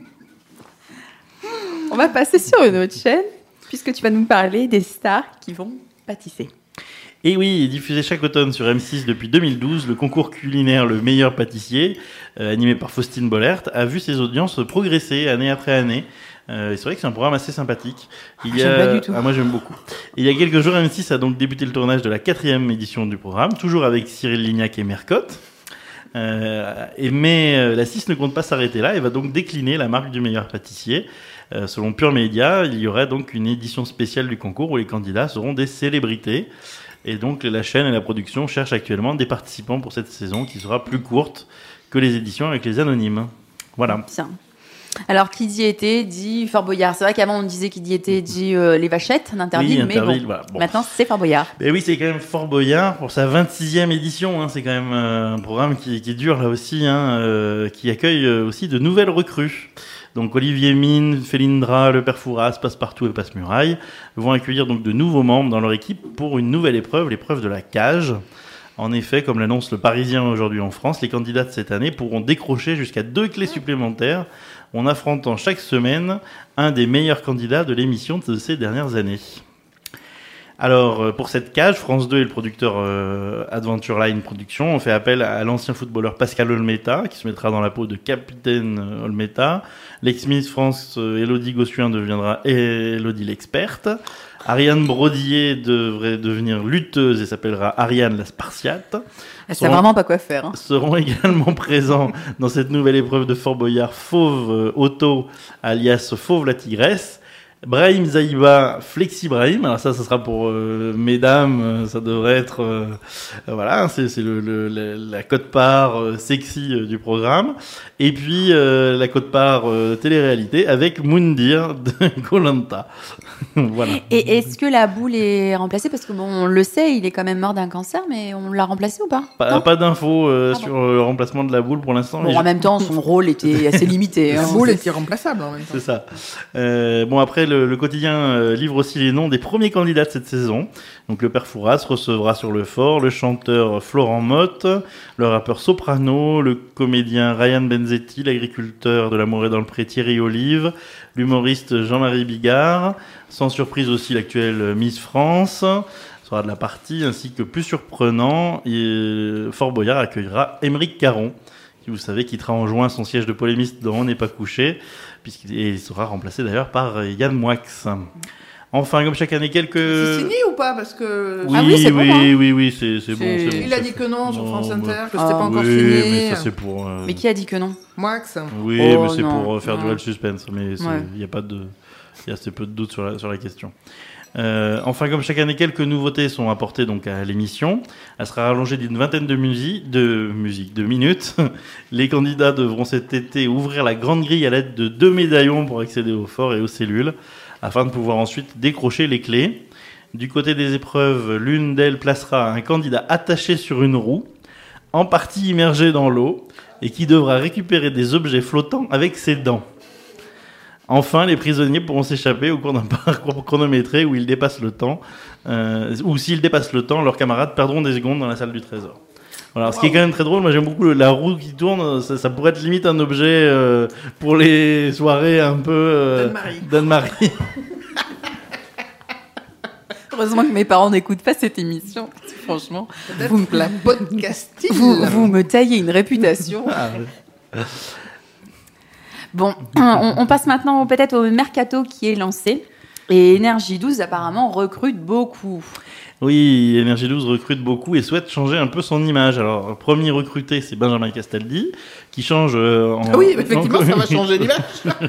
A: On va passer sur une autre chaîne, puisque tu vas nous parler des stars qui vont pâtisser.
C: Et oui, diffusé chaque automne sur M six depuis deux mille douze, le concours culinaire Le Meilleur Pâtissier, euh, animé par Faustine Bollert, a vu ses audiences progresser année après année. Euh, c'est vrai que c'est un programme assez sympathique. Il
A: ah,
C: y a...
A: J'aime pas du tout.
C: Ah, moi j'aime beaucoup. Il y a quelques jours, M six a donc débuté le tournage de la quatrième édition du programme, toujours avec Cyril Lignac et Mercotte. Euh, et mais euh, la six ne compte pas s'arrêter là et va donc décliner la marque du meilleur pâtissier. Euh, selon Pure Média, il y aurait donc une édition spéciale du concours où les candidats seront des célébrités. Et donc la chaîne et la production cherchent actuellement des participants pour cette saison qui sera plus courte que les éditions avec les anonymes. Voilà.
A: Bien. Alors, qui dit été dit Fort Boyard. C'est vrai qu'avant on disait qui dit été dit euh, les vachettes d'Interville,
C: oui,
A: mais bon,
C: voilà. Bon.
A: Maintenant c'est Fort Boyard.
C: Et oui, c'est quand même Fort Boyard pour sa vingt-sixième édition. Hein. C'est quand même euh, un programme qui, qui dure là aussi, hein, euh, qui accueille euh, aussi de nouvelles recrues. Donc Olivier Mine, Félindra, Le Père Fouras, Passepartout et Passe-Muraille vont accueillir donc de nouveaux membres dans leur équipe pour une nouvelle épreuve, l'épreuve de la cage. En effet, comme l'annonce le Parisien aujourd'hui en France, les candidats de cette année pourront décrocher jusqu'à deux clés supplémentaires en affrontant chaque semaine un des meilleurs candidats de l'émission de ces dernières années. Alors, pour cette cage, France deux et le producteur euh, Adventure Line Productions ont fait appel à l'ancien footballeur Pascal Olmeta, qui se mettra dans la peau de capitaine Olmeta. L'ex-Miss France, euh, Élodie Gossuin, deviendra Élodie l'experte. Ariane Brodier devrait devenir lutteuse et s'appellera Ariane la Spartiate.
A: Elle sait vraiment pas quoi faire. Hein.
C: Seront également présents dans cette nouvelle épreuve de Fort Boyard Fauve euh, Otto, alias Fauve la Tigresse. Brahim Zaïba, Flexi Brahim. Alors ça, ça sera pour euh, mesdames. Euh, ça devrait être, euh, euh, voilà, c'est, c'est le, le, la, la quote-part euh, sexy euh, du programme. Et puis euh, la quote-part euh, télé-réalité avec Moundir de Koh-Lanta. Voilà.
A: Et est-ce que la boule est remplacée? Parce que bon, on le sait, il est quand même mort d'un cancer, mais on l'a remplacé ou pas?
C: Pas, pas d'infos euh,
A: ah
C: sur
A: bon.
C: le remplacement de la boule pour l'instant.
A: Bon, en je... même temps, son rôle était assez limité.
B: La
A: hein,
B: boule
A: c'est...
B: est irremplaçable en même temps.
C: C'est ça. Euh, bon, après, le, le quotidien euh, livre aussi les noms des premiers candidats de cette saison. Donc, le Père Fouras recevra sur le fort le chanteur Florent Motte, le rappeur Soprano, le comédien Ryan Benzetti, l'agriculteur de la Morée dans le Pré Thierry Olive, l'humoriste Jean-Marie Bigard, sans surprise aussi l'actuelle Miss France sera de la partie, ainsi que plus surprenant, et Fort Boyard accueillera Émeric Caron, qui qui, vous savez, quittera en juin son siège de polémiste dans On n'est pas couché, puisqu'il et il sera remplacé d'ailleurs par Yann Moix. Enfin, comme chaque année, quelques...
B: C'est signé ou pas? Parce que...
C: Oui,
A: Ah oui, c'est bon,
C: oui,
A: hein.
C: oui, oui, c'est, c'est bon.
A: C'est-
C: C'est bon,
B: Il a
C: c'est
B: dit
C: fait.
B: que non sur
C: Non,
B: France Inter,
C: bah,
B: que c'était
A: Ah,
B: pas encore
C: oui,
B: signé.
C: mais ça c'est pour... euh,
A: Mais qui a dit que non?
B: Max.
C: Oui,
A: Oh,
C: mais c'est
A: non,
C: pour euh, faire
A: non.
C: durer le suspense. Mais il
A: Ouais.
C: y a pas de... Il y a assez peu de doute sur la, sur la question. Euh, enfin, comme chaque année, quelques nouveautés sont apportées donc à l'émission. Elle sera rallongée d'une vingtaine de musiques, de musique, de minutes. Les candidats devront cet été ouvrir la grande grille à l'aide de deux médaillons pour accéder au fort et aux cellules, afin de pouvoir ensuite décrocher les clés. Du côté des épreuves, l'une d'elles placera un candidat attaché sur une roue, en partie immergé dans l'eau, et qui devra récupérer des objets flottants avec ses dents. Enfin, les prisonniers pourront s'échapper au cours d'un parcours chronométré où ils dépassent le temps, euh, ou s'ils dépassent le temps, leurs camarades perdront des secondes dans la salle du trésor. Voilà, wow. Ce qui est quand même très drôle, moi j'aime beaucoup le, la roue qui tourne, ça, ça pourrait être limite un objet euh, pour les soirées un peu euh,
B: d'Anne-Marie.
C: d'Anne-Marie.
A: Heureusement que mes parents n'écoutent pas cette émission. Franchement,
B: Peut-être
A: vous me,
B: la podcasting.
A: vous, vous me taillez une réputation.
C: Ah, ouais.
A: Bon, on, on passe maintenant peut-être au mercato qui est lancé. Et Énergie douze apparemment recrute beaucoup.
C: Oui, Énergie douze recrute beaucoup et souhaite changer un peu son image. Alors, premier recruté, c'est Benjamin Castaldi, qui change euh, en...
B: Ah oui, effectivement, en... ça va changer l'image.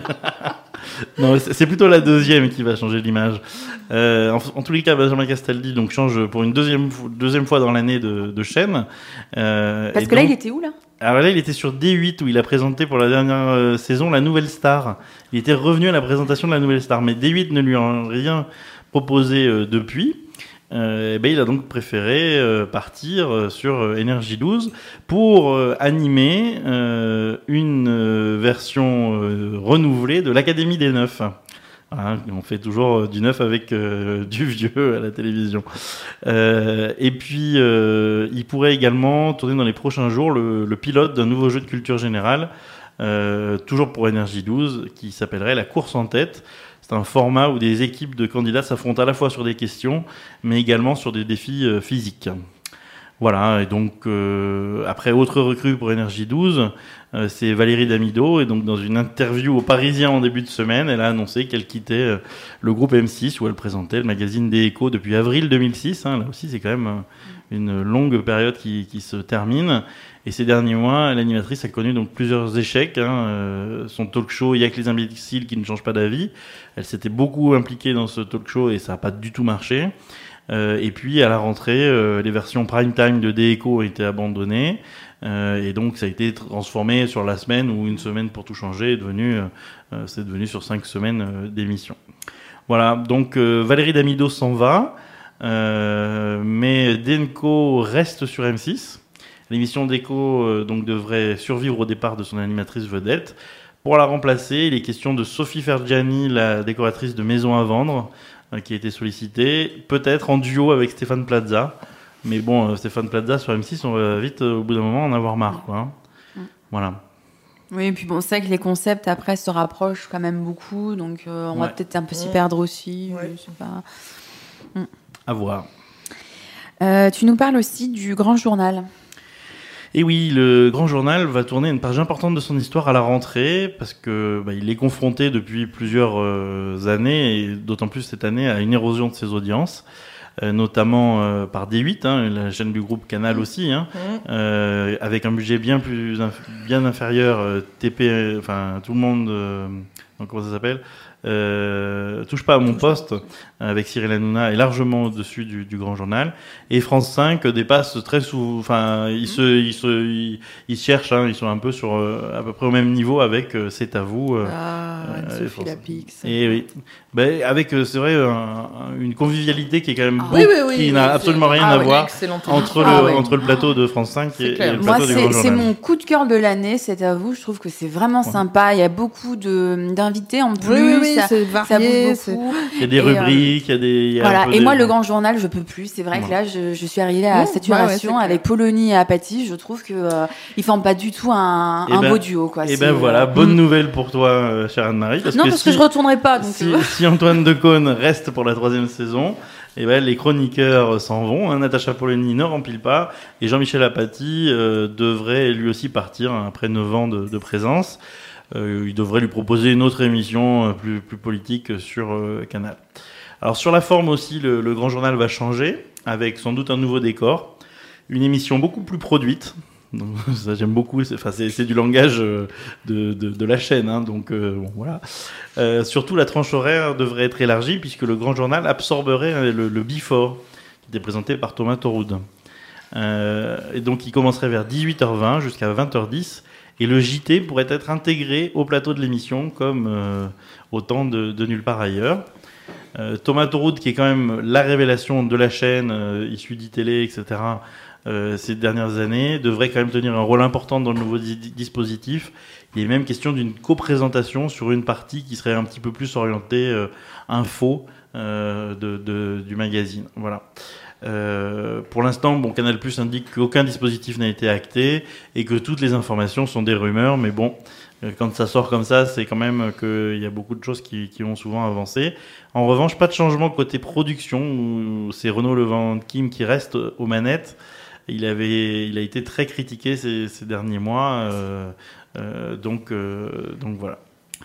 C: Non, c'est plutôt la deuxième qui va changer l'image. Euh, en, en tous les cas, Benjamin Castaldi donc change pour une deuxième deuxième fois dans l'année de, de chaîne. Euh,
A: Parce que
C: donc,
A: là, il était où là?
C: Alors là, il était sur D huit où il a présenté pour la dernière euh, saison la Nouvelle Star. Il était revenu à la présentation de la Nouvelle Star, mais D huit ne lui a rien proposé euh, depuis. Euh, et ben, il a donc préféré euh, partir euh, sur euh, Énergie douze pour euh, animer euh, une euh, version euh, renouvelée de l'Académie des Neufs. Voilà, on fait toujours du neuf avec euh, du vieux à la télévision. Euh, et puis, euh, il pourrait également tourner dans les prochains jours le, le pilote d'un nouveau jeu de culture générale, euh, toujours pour Énergie douze, qui s'appellerait La course en tête. C'est un format où des équipes de candidats s'affrontent à la fois sur des questions, mais également sur des défis euh, physiques. Voilà, et donc, euh, après, autre recrue pour Énergie douze, euh, c'est Valérie Damido, et donc dans une interview au Parisien en début de semaine, elle a annoncé qu'elle quittait euh, le groupe M six, où elle présentait le magazine des Échos depuis avril deux mille six, hein, là aussi c'est quand même euh, une longue période qui, qui se termine, et ces derniers mois, l'animatrice a connu donc plusieurs échecs, hein, euh, son talk show « Il y a que les imbéciles qui ne changent pas d'avis », elle s'était beaucoup impliquée dans ce talk show et ça n'a pas du tout marché. Euh, et puis à la rentrée, euh, les versions prime time de D Echo ont été abandonnées euh, et donc ça a été transformé sur la semaine ou une semaine pour tout changer. Est devenu, euh, c'est devenu sur cinq semaines euh, d'émission. Voilà, donc euh, Valérie Damido s'en va, euh, mais Denko reste sur M six. L'émission d'Echo euh, donc devrait survivre au départ de son animatrice vedette. Pour la remplacer, il est question de Sophie Fergiani, la décoratrice de Maison à vendre, qui a été sollicité, peut-être en duo avec Stéphane Plaza. Mais bon, euh, Stéphane Plaza sur M six, on va vite, euh, au bout d'un moment, en avoir marre, quoi. Mm. Voilà.
A: Oui, et puis bon, c'est vrai que les concepts, après, se rapprochent quand même beaucoup, donc euh, on
C: ouais.
A: va peut-être un peu s'y perdre aussi.
B: Ouais.
A: Je sais pas. Mm.
C: À voir.
A: Euh, tu nous parles aussi du Grand Journal.
C: Et oui, le Grand Journal va tourner une page importante de son histoire à la rentrée, parce que bah, il est confronté depuis plusieurs euh, années, et d'autant plus cette année, à une érosion de ses audiences, euh, notamment euh, par D huit, hein, la chaîne du groupe Canal aussi, hein, euh, avec un budget bien plus inf- bien inférieur, euh, T P, enfin tout le monde, euh, comment ça s'appelle, euh, touche pas à mon poste, avec Cyril Hanouna, est largement au-dessus du, du Grand Journal, et France cinq dépasse très souvent, enfin ils se ils se ils, ils cherchent, hein, ils sont un peu sur euh, à peu près au même niveau avec euh, C'est à vous, euh,
B: ah
C: euh,
B: Sophie Lapix,
C: et oui, ben avec euh, c'est vrai un, une convivialité qui est quand même
A: ah,
C: beau,
B: oui, oui, oui,
C: qui
B: oui,
C: n'a
B: c'est...
C: absolument rien
B: ah,
C: à
B: oui,
C: voir entre
A: ah,
C: le
A: ouais.
C: entre le plateau de France cinq et, et le
A: Moi,
C: plateau du Grand
A: c'est,
C: Journal.
A: c'est mon coup de cœur de l'année, C'est à vous. Je trouve que c'est vraiment
C: ouais.
A: sympa. Il y a beaucoup de, d'invités en plus.
B: Oui, oui, oui,
A: ça,
B: c'est varié.
A: Ça bouge beaucoup.
C: Il y a des
A: et,
C: rubriques, il y a des... Il y a
A: voilà.
C: et
A: des... moi,
C: des...
A: le Grand Journal, je peux plus. C'est vrai ouais. que là, je, je suis arrivée à
B: oh,
A: saturation
B: ouais, ouais,
A: avec Polony et Apathy. Je trouve que euh, ils forment pas du tout un, un
C: ben,
A: beau duo, quoi.
C: Et ben voilà,
A: euh...
C: bonne nouvelle pour toi, euh, chère Anne-Marie. Parce
A: non,
C: que
A: parce
C: si,
A: que je retournerai pas. Donc
C: si,
A: euh...
C: si Antoine Decaune reste pour la troisième saison, et ben, les chroniqueurs s'en vont. Hein, Natacha Polony ne remplit pas. Et Jean-Michel Apathy euh, devrait lui aussi partir hein, après neuf ans de, de présence. Euh, il devrait lui proposer une autre émission euh, plus, plus politique sur euh, Canal. Alors sur la forme aussi, le, le Grand Journal va changer, avec sans doute un nouveau décor. Une émission beaucoup plus produite. Donc, ça j'aime beaucoup, c'est, enfin, c'est, c'est du langage euh, de, de, de la chaîne. Hein, donc euh, bon, voilà. Euh, surtout la tranche horaire devrait être élargie, puisque le Grand Journal absorberait le, le Before, qui était présenté par Thomas Torroud. Euh, et donc il commencerait vers dix-huit heures vingt jusqu'à vingt heures dix. Et le J T pourrait être intégré au plateau de l'émission, comme euh, au temps de, de Nulle part ailleurs. Euh, Thomas Torroud, qui est quand même la révélation de la chaîne, euh, issue d'e-télé, et cetera, euh, ces dernières années, devrait quand même tenir un rôle important dans le nouveau di- dispositif. Il est même question d'une coprésentation sur une partie qui serait un petit peu plus orientée euh, info euh, de, de, du magazine. Voilà. Euh, pour l'instant, bon, Canal+ indique qu'aucun dispositif n'a été acté et que toutes les informations sont des rumeurs, mais bon, euh, quand ça sort comme ça, c'est quand même qu'il y a beaucoup de choses qui, qui ont souvent avancé. En revanche, pas de changement côté production, où c'est Renaud Levent-Kim qui reste aux manettes. Il avait, il a été très critiqué ces, ces derniers mois, euh, euh, donc, euh, donc voilà.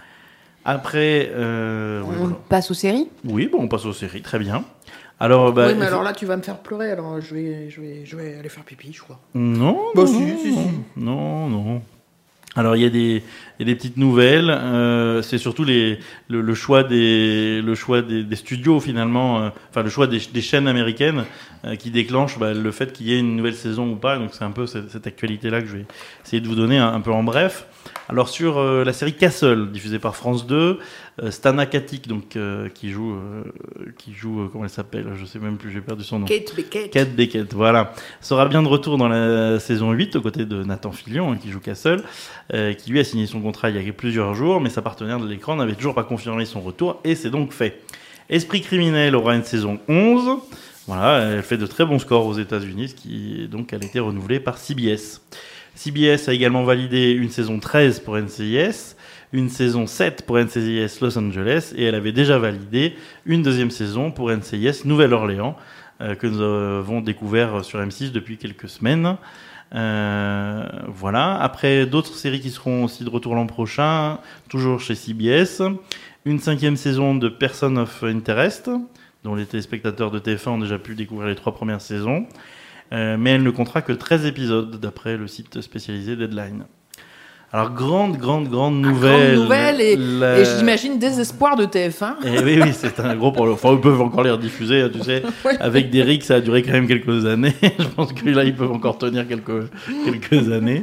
C: Après, euh,
A: On
C: ouais, voilà.
A: passe aux séries.
C: Oui, bon, on passe aux séries, très bien. Alors, bah,
B: oui, mais alors là, tu vas me faire pleurer, alors je vais, je vais, je vais aller faire pipi, je crois.
C: Non,
B: Bah,
C: non,
B: si,
C: non,
B: si, si.
C: non, non. Alors il y a des, il y a des petites nouvelles. Euh, c'est surtout les, le, le choix des, le choix des, des studios finalement. Euh, enfin le choix des, des chaînes américaines euh, qui déclenchent bah, le fait qu'il y ait une nouvelle saison ou pas. Donc c'est un peu cette, cette actualité-là que je vais essayer de vous donner un, un peu en bref. Alors sur euh, la série Castle, diffusée par France deux, euh, Stana Katic, donc euh, qui joue, euh, qui joue, euh, comment elle s'appelle, je sais même plus, j'ai perdu son nom.
B: Kate Beckett.
C: Kate Beckett, voilà, sera bien de retour dans la saison huit aux côtés de Nathan Fillion hein, qui joue Castle, euh, qui lui a signé son contrat il y a plusieurs jours, mais sa partenaire de l'écran n'avait toujours pas confirmé son retour et c'est donc fait. Esprit criminel aura une saison onze. Voilà, elle fait de très bons scores aux États-Unis, ce qui donc elle a été renouvelée par C B S. C B S a également validé une saison treize pour N C I S, une saison sept pour N C I S Los Angeles, et elle avait déjà validé une deuxième saison pour N C I S Nouvelle-Orléans, euh, que nous avons découvert sur M six depuis quelques semaines. Euh, voilà. Après, d'autres séries qui seront aussi de retour l'an prochain, toujours chez C B S. Une cinquième saison de Person of Interest, dont les téléspectateurs de T F un ont déjà pu découvrir les trois premières saisons. Euh, mais elle ne comptera que treize épisodes, d'après le site spécialisé Deadline. Alors, grande, grande, grande nouvelle.
B: Grande nouvelle et,
C: la...
B: et j'imagine désespoir de T F un.
C: Et oui, oui, c'est un gros problème. Enfin, ils peuvent encore les rediffuser, hein, tu sais.
B: Oui.
C: Avec Derrick, ça a duré quand même quelques années. Je pense que là, ils peuvent encore tenir quelques, quelques années.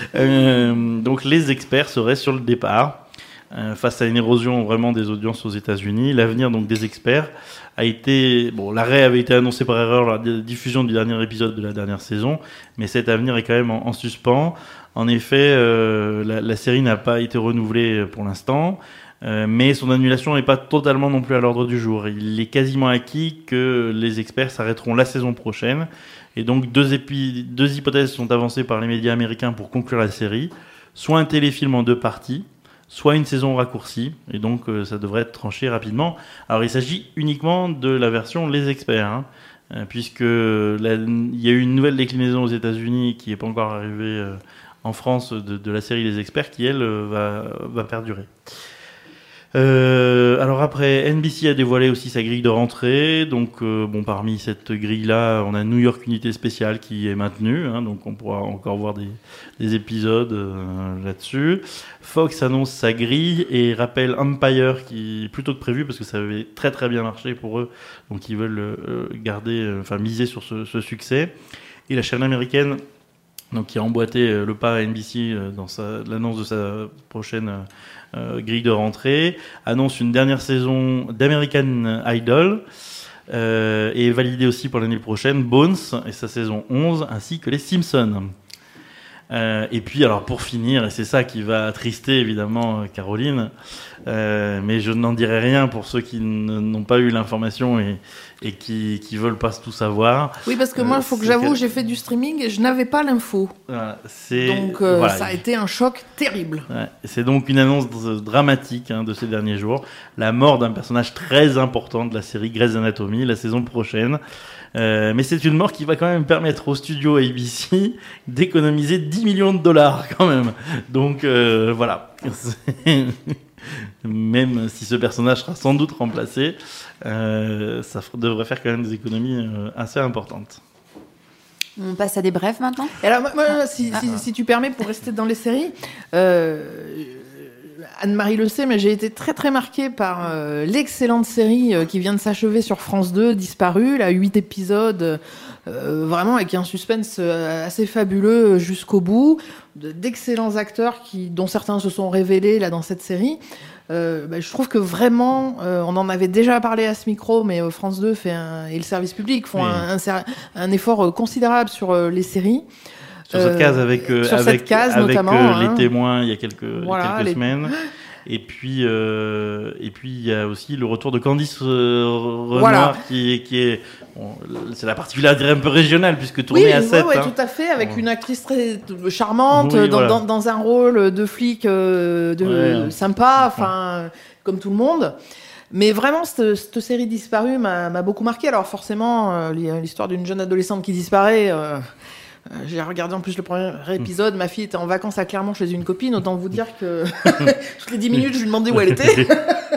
C: Euh, donc, les experts seraient sur le départ. Euh, face à une érosion vraiment des audiences aux États-Unis, l'avenir donc des experts a été bon. L'arrêt avait été annoncé par erreur lors de la diffusion du dernier épisode de la dernière saison, mais cet avenir est quand même en, en suspens. En effet, euh, la, la série n'a pas été renouvelée pour l'instant, euh, mais son annulation n'est pas totalement non plus à l'ordre du jour. Il est quasiment acquis que les experts s'arrêteront la saison prochaine, et donc deux, épi- deux hypothèses sont avancées par les médias américains pour conclure la série, soit un téléfilm en deux parties, soit une saison raccourcie, et donc euh, ça devrait être tranché rapidement. Alors il s'agit uniquement de la version Les Experts, hein, euh, puisque la, il y a eu une nouvelle déclinaison aux États-Unis qui n'est pas encore arrivée euh, en France de, de la série Les Experts, qui elle euh, va, va perdurer. Euh, alors après, N B C a dévoilé aussi sa grille de rentrée. Donc, euh, bon, parmi cette grille-là, on a New York Unité Spéciale qui est maintenue. Hein, donc, on pourra encore voir des, des épisodes euh, là-dessus. Fox annonce sa grille et rappelle Empire, qui plutôt que prévu, parce que ça avait très très bien marché pour eux. Donc, ils veulent euh, garder, euh, enfin miser sur ce, ce succès. Et la chaîne américaine, donc qui a emboîté euh, le pas à N B C euh, dans sa, l'annonce de sa prochaine euh, Euh, grille de rentrée, annonce une dernière saison d'American Idol euh, et validée aussi pour l'année prochaine Bones et sa saison onze ainsi que les Simpsons. Euh, et puis, alors pour finir, et c'est ça qui va attrister évidemment Caroline, euh, mais je n'en dirai rien pour ceux qui n- n'ont pas eu l'information et, et qui qui veulent pas tout savoir.
B: Oui, parce que moi, il faut
C: Euh,
B: que
C: c'est
B: j'avoue,
C: quel-
B: j'ai fait du streaming et je n'avais pas l'info.
C: Voilà, c'est
B: Donc euh,
C: voilà,
B: ça a été un choc terrible.
C: Ouais, c'est donc une annonce dr- dramatique hein, de ces derniers jours. La mort d'un personnage très important de la série Grey's Anatomy la saison prochaine. Euh, mais c'est une mort qui va quand même permettre au studio A B C d'économiser dix millions de dollars quand même. Donc euh, voilà. C'est- Même si ce personnage sera sans doute remplacé, euh, ça f- devrait faire quand même des économies euh, assez importantes.
A: On passe à des brèves maintenant.
B: Et alors, moi, moi, si,
A: Ah.
B: si, si tu permets, pour rester dans les séries, euh, Anne-Marie le sait, mais j'ai été très très marquée par euh, l'excellente série euh, qui vient de s'achever sur France deux, Disparu, là, huit épisodes, euh, vraiment avec un suspense euh, assez fabuleux jusqu'au bout, de- d'excellents acteurs qui, dont certains se sont révélés là dans cette série. Euh, bah, je trouve que vraiment, euh, on en avait déjà parlé à ce micro, mais euh, France deux fait un, et le service public font
C: Oui.
B: un, un, ser- un effort euh, considérable sur euh, les séries.
C: Sur cette
B: Euh,
C: case avec, euh,
B: sur cette
C: avec,
B: case
C: avec
B: notamment,
C: euh,
B: hein.
C: les témoins il y a quelques, il y a
B: Voilà,
C: quelques
B: les-
C: semaines. Et puis, euh, et puis il y a aussi le retour de Candice euh, Renoir
B: Voilà.
C: qui, est- qui est, bon, c'est la particularité un peu régionale puisque tournée
B: Oui,
C: à
B: ouais,
C: sept.
B: ouais,
C: hein.
B: tout à fait, avec
C: Ouais.
B: une actrice très charmante,
C: Oui,
B: dans,
C: voilà.
B: dans, dans un rôle de flic euh, de,
C: Ouais.
B: sympa, enfin, comme tout le monde. Mais vraiment, cette, cette série Disparue m'a m'a beaucoup marqué. Alors forcément, euh, l'histoire d'une jeune adolescente qui disparaît... euh, euh, j'ai regardé en plus le premier épisode, ma fille était en vacances à Clermont chez une copine, autant vous dire que toutes les dix minutes, je lui demandais où elle était.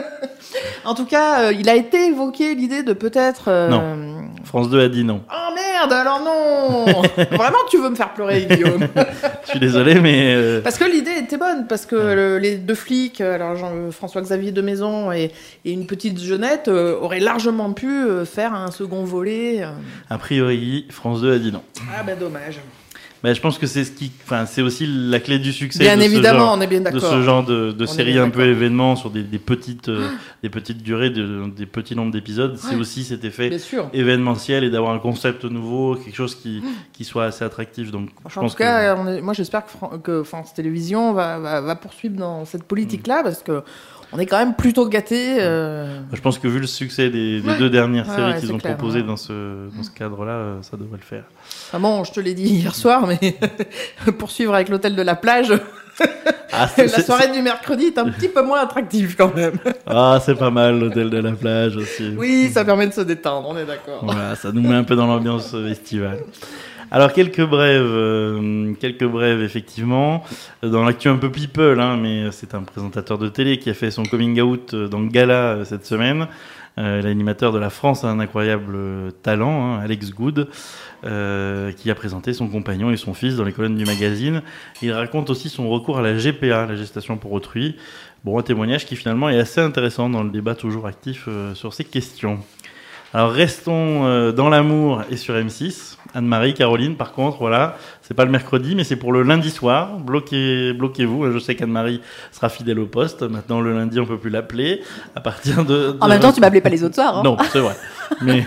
B: En tout cas, euh, il a été évoqué l'idée de peut-être... euh,
C: Non. France deux a dit non.
B: Oh merde, alors non. Vraiment, tu veux me faire pleurer, Guillaume.
C: Je suis désolé, mais euh,
B: Parce que l'idée était bonne, parce que le- les deux flics, alors Jean- François-Xavier de Maison et, et une petite Jeunette, euh, auraient largement pu euh, faire un second volet. euh.
C: a priori, France deux a dit non.
B: Ah ben dommage.
C: Mais je pense que c'est ce qui, enfin, c'est aussi la clé du succès.
B: Bien
C: de
B: évidemment,
C: ce genre,
B: on est bien
C: de
B: d'accord.
C: ce genre de, de
B: On est
C: séries
B: bien
C: un peu
B: d'accord.
C: événements sur des, des petites, euh, des petites durées, de, des petits nombres d'épisodes. C'est
B: Ouais.
C: aussi cet effet
B: Bien sûr.
C: événementiel et d'avoir un concept nouveau, quelque chose qui, qui soit assez attractif. Donc, je
B: En
C: pense
B: tout cas, on est- moi j'espère que, Fran- que France Télévisions va, va, va poursuivre dans cette politique-là, parce que on est quand même plutôt gâtés. euh,
C: que, je pense que vu le succès des, des
B: Ouais.
C: deux dernières
B: Ouais,
C: séries
B: ouais,
C: qu'ils
B: c'est
C: ont
B: clair,
C: proposées
B: ouais.
C: dans ce, dans ce cadre-là, euh, ça devrait le faire.
B: Ah bon, je te l'ai dit hier soir, mais poursuivre avec l'hôtel de la plage,
C: Ah, c'est,
B: la
C: c'est-
B: soirée du mercredi est un petit peu moins attractive quand même.
C: ah, c'est pas mal l'hôtel de la plage aussi.
B: Oui, ça permet de se détendre, on est d'accord.
C: Voilà, ça nous met un peu dans l'ambiance euh, estivale. Alors quelques brèves, euh, quelques brèves effectivement. Dans l'actu un peu people, hein, mais c'est un présentateur de télé qui a fait son coming out euh, dans le gala euh, cette semaine. Euh, l'animateur de La France a un incroyable euh, talent, hein, Alex Good, euh, qui a présenté son compagnon et son fils dans les colonnes du magazine. Il raconte aussi son recours à la G P A, la gestation pour autrui. Bon, un témoignage qui finalement est assez intéressant dans le débat toujours actif euh, sur ces questions. Alors restons euh, dans l'amour et sur M six. Anne-Marie, Caroline, par contre, voilà, c'est pas le mercredi, mais c'est pour le lundi soir. Bloquez, bloquez-vous. Je sais qu'Anne-Marie sera fidèle au poste. Maintenant, le lundi, on peut plus l'appeler. À partir de. de...
A: En même temps, tu m'appelais pas les autres soirs. Hein.
C: Non, c'est vrai. Mais.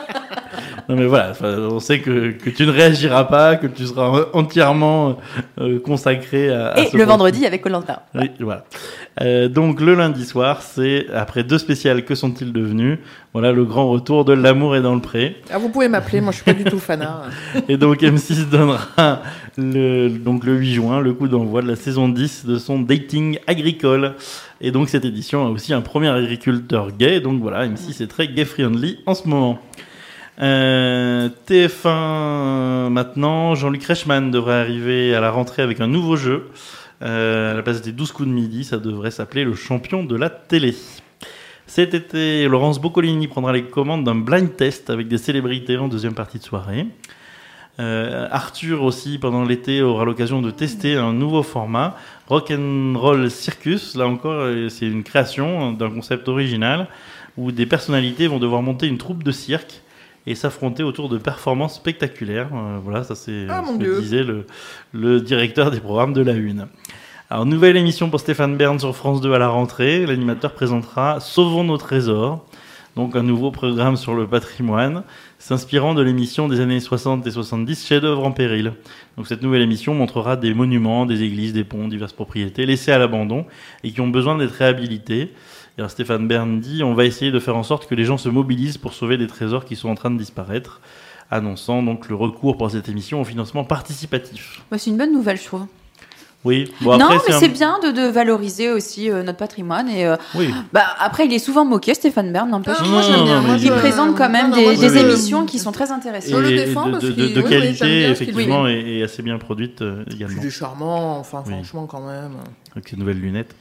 C: Non mais voilà, on sait que, que tu ne réagiras pas, que tu seras entièrement euh, consacré à, à
A: Et
C: ce
A: le
C: contenu.
A: vendredi avec Koh-Lanta.
C: Oui, voilà. Euh, donc le lundi soir, c'est après deux spéciales, que sont-ils devenus? Voilà le grand retour de L'amour est dans le pré.
B: Ah, vous pouvez m'appeler, moi je suis pas du tout fanat.
C: Et donc M six donnera le, donc le huit juin le coup d'envoi de la saison dix de son Dating agricole. Et donc cette édition a aussi un premier agriculteur gay. Donc voilà, M six est très gay-friendly en ce moment. Euh, T F un maintenant, Jean-Luc Reichmann devrait arriver à la rentrée avec un nouveau jeu. Euh, à la place des douze coups de midi, ça devrait s'appeler le champion de la télé. Cet été, Laurence Boccolini prendra les commandes d'un blind test avec des célébrités en deuxième partie de soirée. Euh, Arthur aussi, pendant l'été, aura l'occasion de tester un nouveau format, Rock'n'Roll Circus. Là encore, c'est une création d'un concept original où des personnalités vont devoir monter une troupe de cirque et s'affronter autour de performances spectaculaires. Euh, voilà, ça c'est
B: Ah,
C: ce
B: mon
C: que
B: Dieu.
C: disait le, le directeur des programmes de la Une. Alors, nouvelle émission pour Stéphane Bern sur France deux à la rentrée. L'animateur présentera Sauvons nos trésors. donc un nouveau programme sur le patrimoine, s'inspirant de l'émission des années soixante et soixante-dix, Chef-d'œuvre en péril. Donc cette nouvelle émission montrera des monuments, des églises, des ponts, diverses propriétés laissées à l'abandon et qui ont besoin d'être réhabilités. Et alors Stéphane Bern dit « On va essayer de faire en sorte que les gens se mobilisent pour sauver des trésors qui sont en train de disparaître », annonçant donc le recours pour cette émission au financement participatif.
A: Bah, c'est une bonne nouvelle, je trouve.
C: Oui. Bon,
A: non,
C: après,
A: mais
C: c'est,
A: c'est
C: un...
A: bien de, de valoriser aussi euh, notre patrimoine. Et, euh,
C: oui.
A: bah, après, il est souvent moqué, Stéphane Bern, n'empêche.
B: Ah, moi, j'aime bien. Moi,
A: il
B: je...
A: présente quand même
B: non,
A: des,
B: non,
A: des
C: je...
A: émissions qui sont très intéressantes.
B: Et,
C: et
B: le défend
C: de,
B: parce
C: de,
B: qu'il...
C: de
B: oui,
C: qualité,
B: oui,
C: effectivement,
B: oui.
C: et, et assez bien produite euh, également.
B: Il est charmant, enfin,
C: oui.
B: franchement, quand même.
C: Avec ses nouvelles lunettes.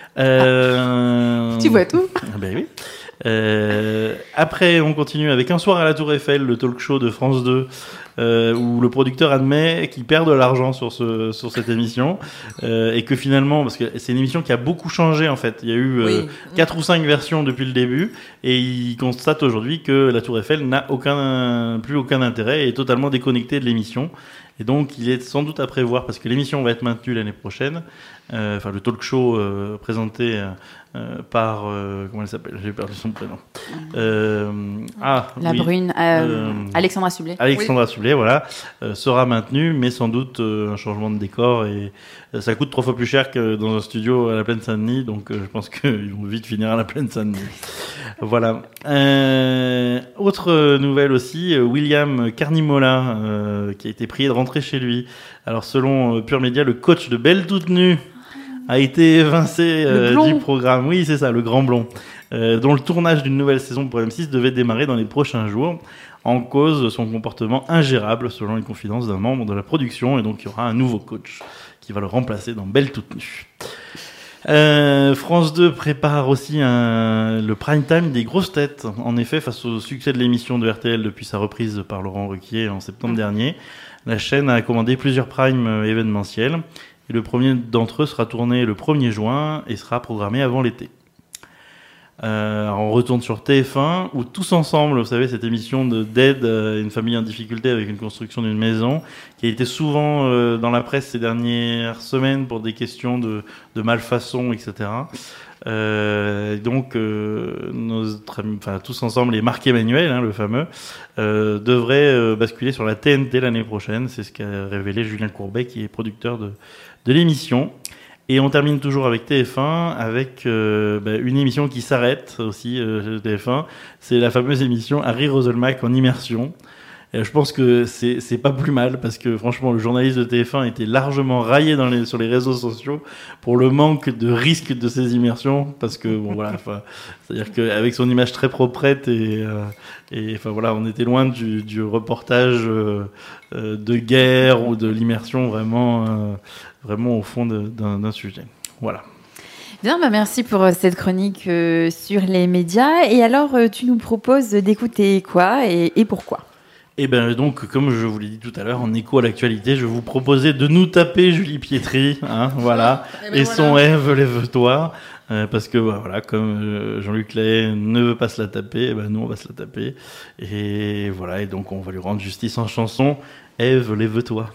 C: Euh...
A: Tu vois tout.
C: Ah ben oui. Euh, après, on continue avec Un soir à la Tour Eiffel, le talk show de France deux, euh, où le producteur admet qu'il perd de l'argent sur ce sur cette émission euh, et que finalement, parce que c'est une émission qui a beaucoup changé en fait, il y a eu euh,
B: oui.
C: quatre ou cinq versions depuis le début et il constate aujourd'hui que la Tour Eiffel n'a aucun plus aucun intérêt et est totalement déconnectée de l'émission. Et donc, il est sans doute à prévoir, parce que l'émission va être maintenue l'année prochaine, euh, enfin le talk show euh, présenté euh, par... Euh, comment elle s'appelle ? J'ai perdu son prénom. Euh, ah,
A: La
C: oui,
A: brune, euh,
C: euh,
A: Alexandra Sublet.
C: Alexandra oui. Sublet, voilà, euh, sera maintenue, mais sans doute euh, un changement de décor, et euh, ça coûte trois fois plus cher que dans un studio à la Plaine Saint-Denis, donc euh, je pense qu'ils vont vite finir à la Plaine Saint-Denis. Voilà. Euh, autre nouvelle aussi, William Carnimola, euh, qui a été prié de rentrer chez lui. Alors selon euh, Pure Média, le coach de Belle Toute Nue a été évincé euh, du programme. Oui, c'est ça, le grand blond, euh, dont le tournage d'une nouvelle saison pour M six devait démarrer dans les prochains jours. En cause, son comportement ingérable, selon les confidences d'un membre de la production. Et donc, il y aura un nouveau coach qui va le remplacer dans Belle Toute Nue. Euh, France deux prépare aussi un, le prime time des grosses têtes. En effet, face au succès de l'émission de R T L depuis sa reprise par Laurent Ruquier en septembre dernier, la chaîne a commandé plusieurs primes événementiels. Et le premier d'entre eux sera tourné le premier juin et sera programmé avant l'été. Euh, on retourne sur T F un où Tous Ensemble, vous savez, cette émission de d'aide à une famille en difficulté avec une construction d'une maison, qui a été souvent euh, dans la presse ces dernières semaines pour des questions de, de malfaçon, et cetera. Euh, donc, euh, notre, enfin, Tous Ensemble et Marc Emmanuel, hein, le fameux, euh, devrait euh, basculer sur la T N T l'année prochaine. C'est ce qu'a révélé Julien Courbet, qui est producteur de, de l'émission. Et on termine toujours avec T F un, avec euh, bah, une émission qui s'arrête aussi, euh, T F un. C'est la fameuse émission Harry Roselmack en immersion. Et je pense que c'est, c'est pas plus mal, parce que franchement, le journaliste de T F un était largement raillé dans les, sur les réseaux sociaux pour le manque de risque de ces immersions. Parce que, bon, voilà, c'est-à-dire qu'avec son image très proprette, et, euh, et enfin voilà, on était loin du, du reportage euh, euh, de guerre ou de l'immersion vraiment. Euh, vraiment au fond de, d'un, d'un sujet. Voilà.
A: Bien, bah merci pour euh, cette chronique euh, sur les médias. Et alors, euh, tu nous proposes d'écouter quoi et, et pourquoi ?
C: Et bien donc, comme je vous l'ai dit tout à l'heure, en écho à l'actualité, je vais vous proposer de nous taper Julie Pietri, hein, voilà, et, ben et voilà. Son Ève, lève-toi, euh, parce que bah, voilà, comme euh, Jean-Luc Lahaye ne veut pas se la taper, et ben nous on va se la taper, et voilà, et donc on va lui rendre justice en chanson. Ève, lève-toi.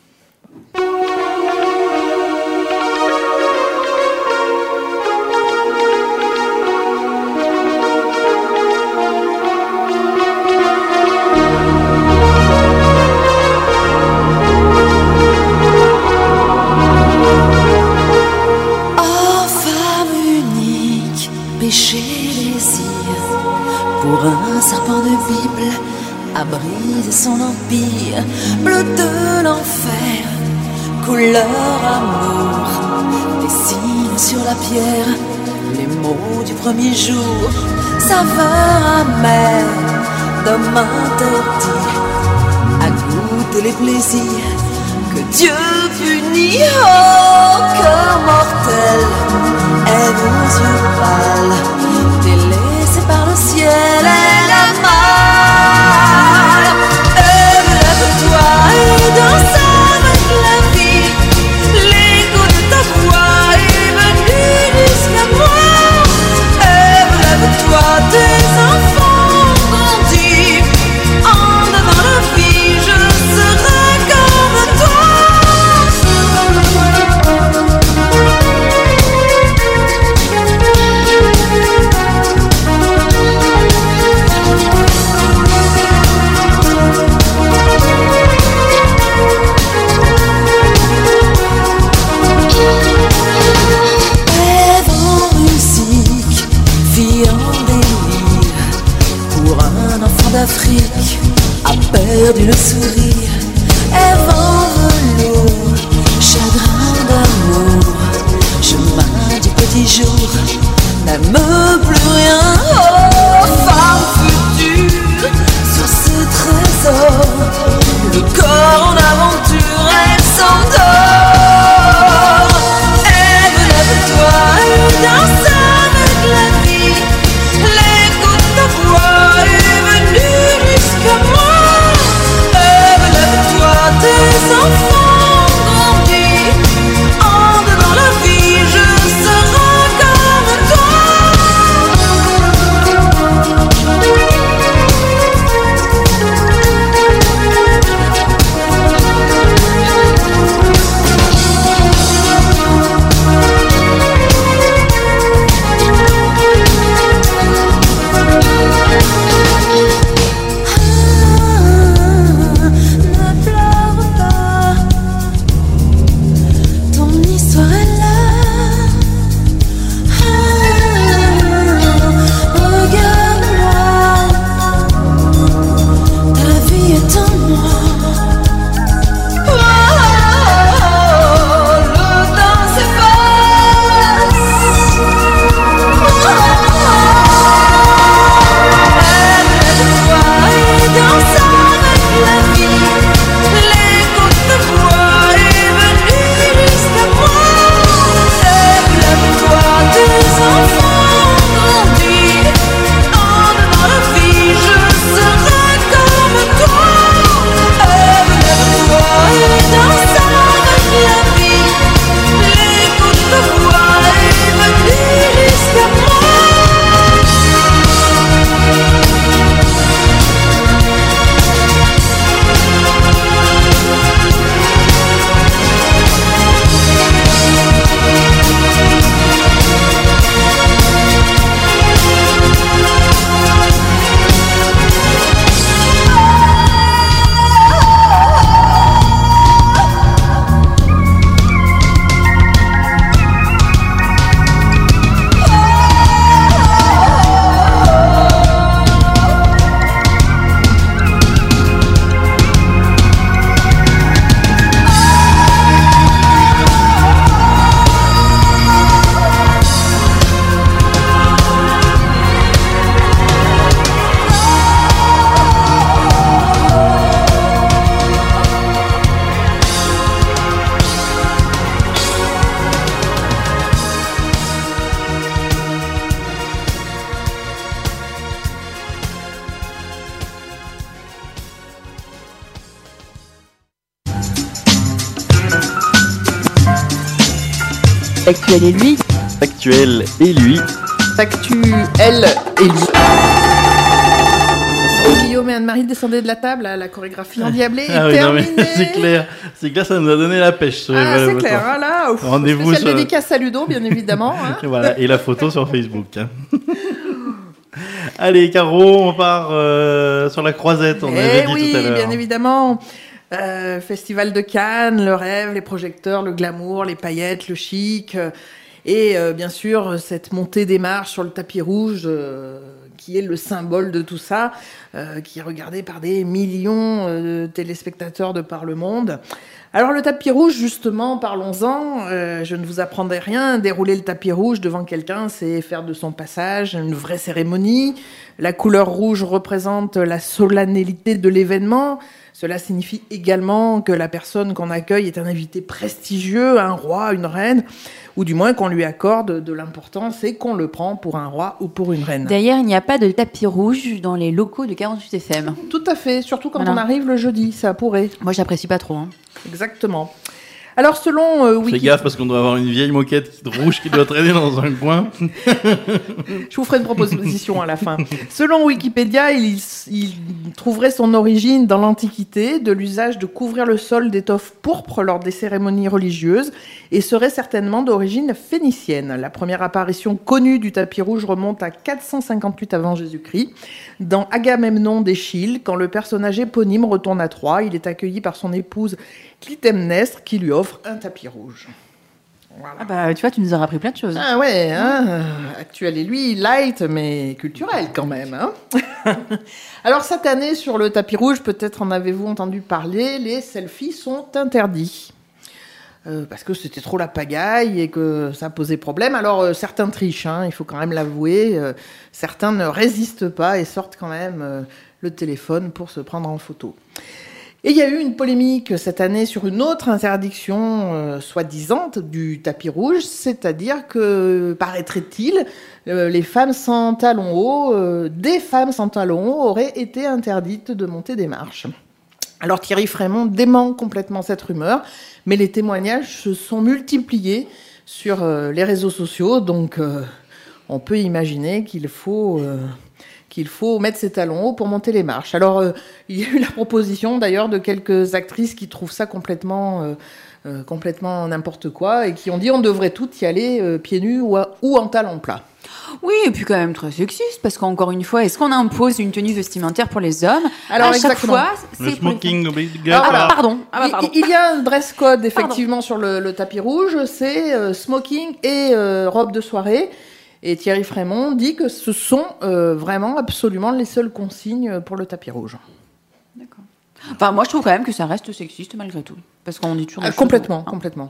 E: Péché, désir, pour un serpent de Bible, à briser son empire, bleu de l'enfer, couleur amour, dessine sur la pierre les mots du premier jour, saveur amère d'homme interdit, à goûter les plaisirs que Dieu punit. Oh, cœur mortel, aide aux yeux pâles, délaissée par le ciel, elle a mal. Lève-toi et danse avec la vie, l'écho de ta voix est venu jusqu'à moi. Lève-toi, tes enfants grandis, en devant la vie, je serai comme toi.
A: Actuel et lui.
C: Actuel et lui.
B: Actuel et lui. Guillaume et Anne-Marie descendaient de la table, là, la chorégraphie endiablée est
C: Ah oui, non, mais
B: terminée.
C: c'est clair, c'est clair, ça nous a donné la pêche. Ce
B: Ah,
C: Voilà,
B: c'est
C: votre-
B: clair, hein, là. ouf,
C: Rendez-vous
B: spécial
C: sur-
B: dédicace à Ludo, bien évidemment. Hein.
C: Et voilà, et la photo sur Facebook. hein. Allez, Caro, on part euh, sur la croisette, on
B: Eh
C: avait dit
B: oui,
C: tout à l'heure.
B: bien évidemment. Euh, Festival de Cannes, le rêve, les projecteurs, le glamour, les paillettes, le chic. euh, et euh, bien sûr, cette montée des marches sur le tapis rouge, euh, qui est le symbole de tout ça, euh, qui est regardé par des millions euh, de téléspectateurs de par le monde. Alors le tapis rouge, justement, parlons-en. Euh, je ne vous apprendrai rien. Dérouler le tapis rouge devant quelqu'un, c'est faire de son passage une vraie cérémonie. La couleur rouge représente la solennité de l'événement. Cela signifie également que la personne qu'on accueille est un invité prestigieux, un roi, une reine, ou du moins qu'on lui accorde de l'importance et qu'on le prend pour un roi ou pour une reine.
A: D'ailleurs, il n'y a pas de tapis rouge dans les locaux de quarante-huit F M.
B: Tout à fait, surtout quand
A: Voilà.
B: on arrive le jeudi, ça pourrait.
A: Moi, j'apprécie pas trop. Hein.
B: Exactement. Alors selon euh,
C: Fais
B: Wiki...
C: gaffe parce qu'on doit avoir une vieille moquette qui- rouge qui doit traîner dans un coin.
B: Je vous ferai une proposition à la fin. Selon Wikipédia, il, il trouverait son origine dans l'Antiquité, de l'usage de couvrir le sol d'étoffes pourpres lors des cérémonies religieuses, et serait certainement d'origine phénicienne. La première apparition connue du tapis rouge remonte à quatre cent cinquante-huit avant Jésus-Christ, dans Agamemnon d'Échille, quand le personnage éponyme retourne à Troie. Il est accueilli par son épouse Clytemnestre, qui lui offre un tapis rouge. Voilà.
A: Ah bah, tu vois, tu nous auras appris plein de choses.
B: Ah ouais, hein, euh, actuel et lui, light, mais culturel quand même. Hein. Alors cette année, sur le tapis rouge, peut-être en avez-vous entendu parler, les selfies sont interdits. Euh, parce que c'était trop la pagaille et que ça posait problème. Alors euh, certains trichent, hein, il faut quand même l'avouer. Euh, certains ne résistent pas et sortent quand même euh, le téléphone pour se prendre en photo. Et il y a eu une polémique cette année sur une autre interdiction euh, soi-disant du tapis rouge, c'est-à-dire que, paraîtrait-il, euh, les femmes sans talons hauts, euh, des femmes sans talons hauts auraient été interdites de monter des marches. Alors Thierry Frémont dément complètement cette rumeur, mais les témoignages se sont multipliés sur euh, les réseaux sociaux, donc euh, on peut imaginer qu'il faut... Euh, qu'il faut mettre ses talons hauts pour monter les marches. Alors, euh, il y a eu la proposition, d'ailleurs, de quelques actrices qui trouvent ça complètement, euh, euh, complètement n'importe quoi et qui ont dit on devrait toutes y aller euh, pieds nus ou, à- ou en talons plats.
A: Oui, et puis quand même très sexiste, parce qu'encore une fois, est-ce qu'on impose une tenue vestimentaire pour les hommes?
B: Alors,
A: à chaque
B: exactement.
A: fois,
C: Le
A: c'est pour les
C: smoking
A: femmes.
C: obligatoire.
A: Ah, bah, pardon. Ah, bah,
B: Il-
A: pardon.
B: Il, il y a un dress code, effectivement, sur le, le tapis rouge, c'est euh, smoking et euh, robe de soirée. Et Thierry Frémont dit que ce sont euh, vraiment absolument les seules consignes pour le tapis rouge.
A: D'accord. Enfin, moi, je trouve quand même que ça reste sexiste malgré tout. Parce qu'on dit toujours. des
B: Ah,
A: choses-
B: complètement,
A: hein.
B: complètement.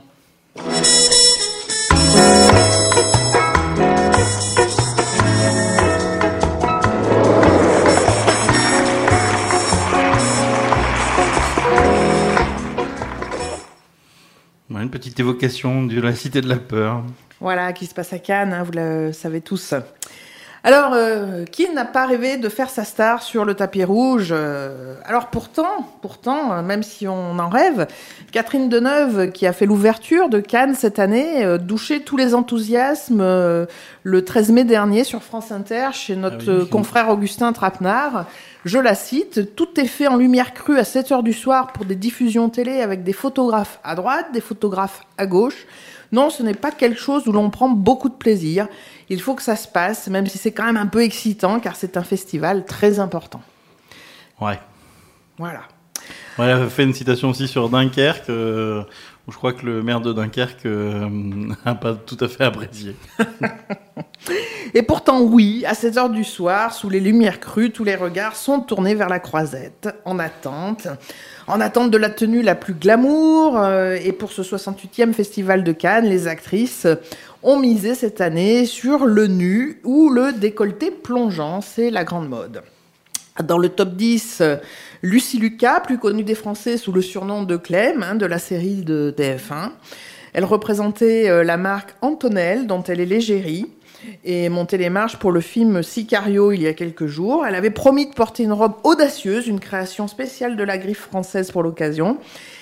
C: Ouais, une petite évocation de la cité de la peur.
B: Voilà, qui se passe à Cannes, hein, vous le savez tous. Alors, euh, qui n'a pas rêvé de faire sa star sur le tapis rouge euh, Alors pourtant, pourtant, euh, même si on en rêve, Catherine Deneuve, qui a fait l'ouverture de Cannes cette année, euh, douchait tous les enthousiasmes euh, le treize mai dernier sur France Inter, chez notre
C: Ah oui.
B: euh, confrère Augustin Trapenard. Je la cite, « Tout est fait en lumière crue à sept heures du soir pour des diffusions télé avec des photographes à droite, des photographes à gauche. Non, ce n'est pas quelque chose où l'on prend beaucoup de plaisir. Il faut que ça se passe, même si c'est quand même un peu excitant, car c'est un festival très important. »
C: Ouais.
B: Voilà.
C: Ouais, elle a fait une citation aussi sur Dunkerque, euh, où je crois que le maire de Dunkerque n'a pas tout à fait apprécié.
B: Et pourtant, oui, à sept heures du soir, sous les lumières crues, tous les regards sont tournés vers la croisette, en attente. En attente de la tenue la plus glamour. Euh, et pour ce soixante-huitième festival de Cannes, les actrices ont misé cette année sur le nu ou le décolleté plongeant. C'est la grande mode. Dans le top dix, euh, Lucie Lucas, plus connue des Français sous le surnom de Clem, hein, de la série de T F un. Elle représentait euh, la marque Antonelle, dont elle est l'égérie, et montait les marches pour le film Sicario il y a quelques jours. Elle avait promis de porter une robe audacieuse, une création spéciale de la Griffe française pour l'occasion.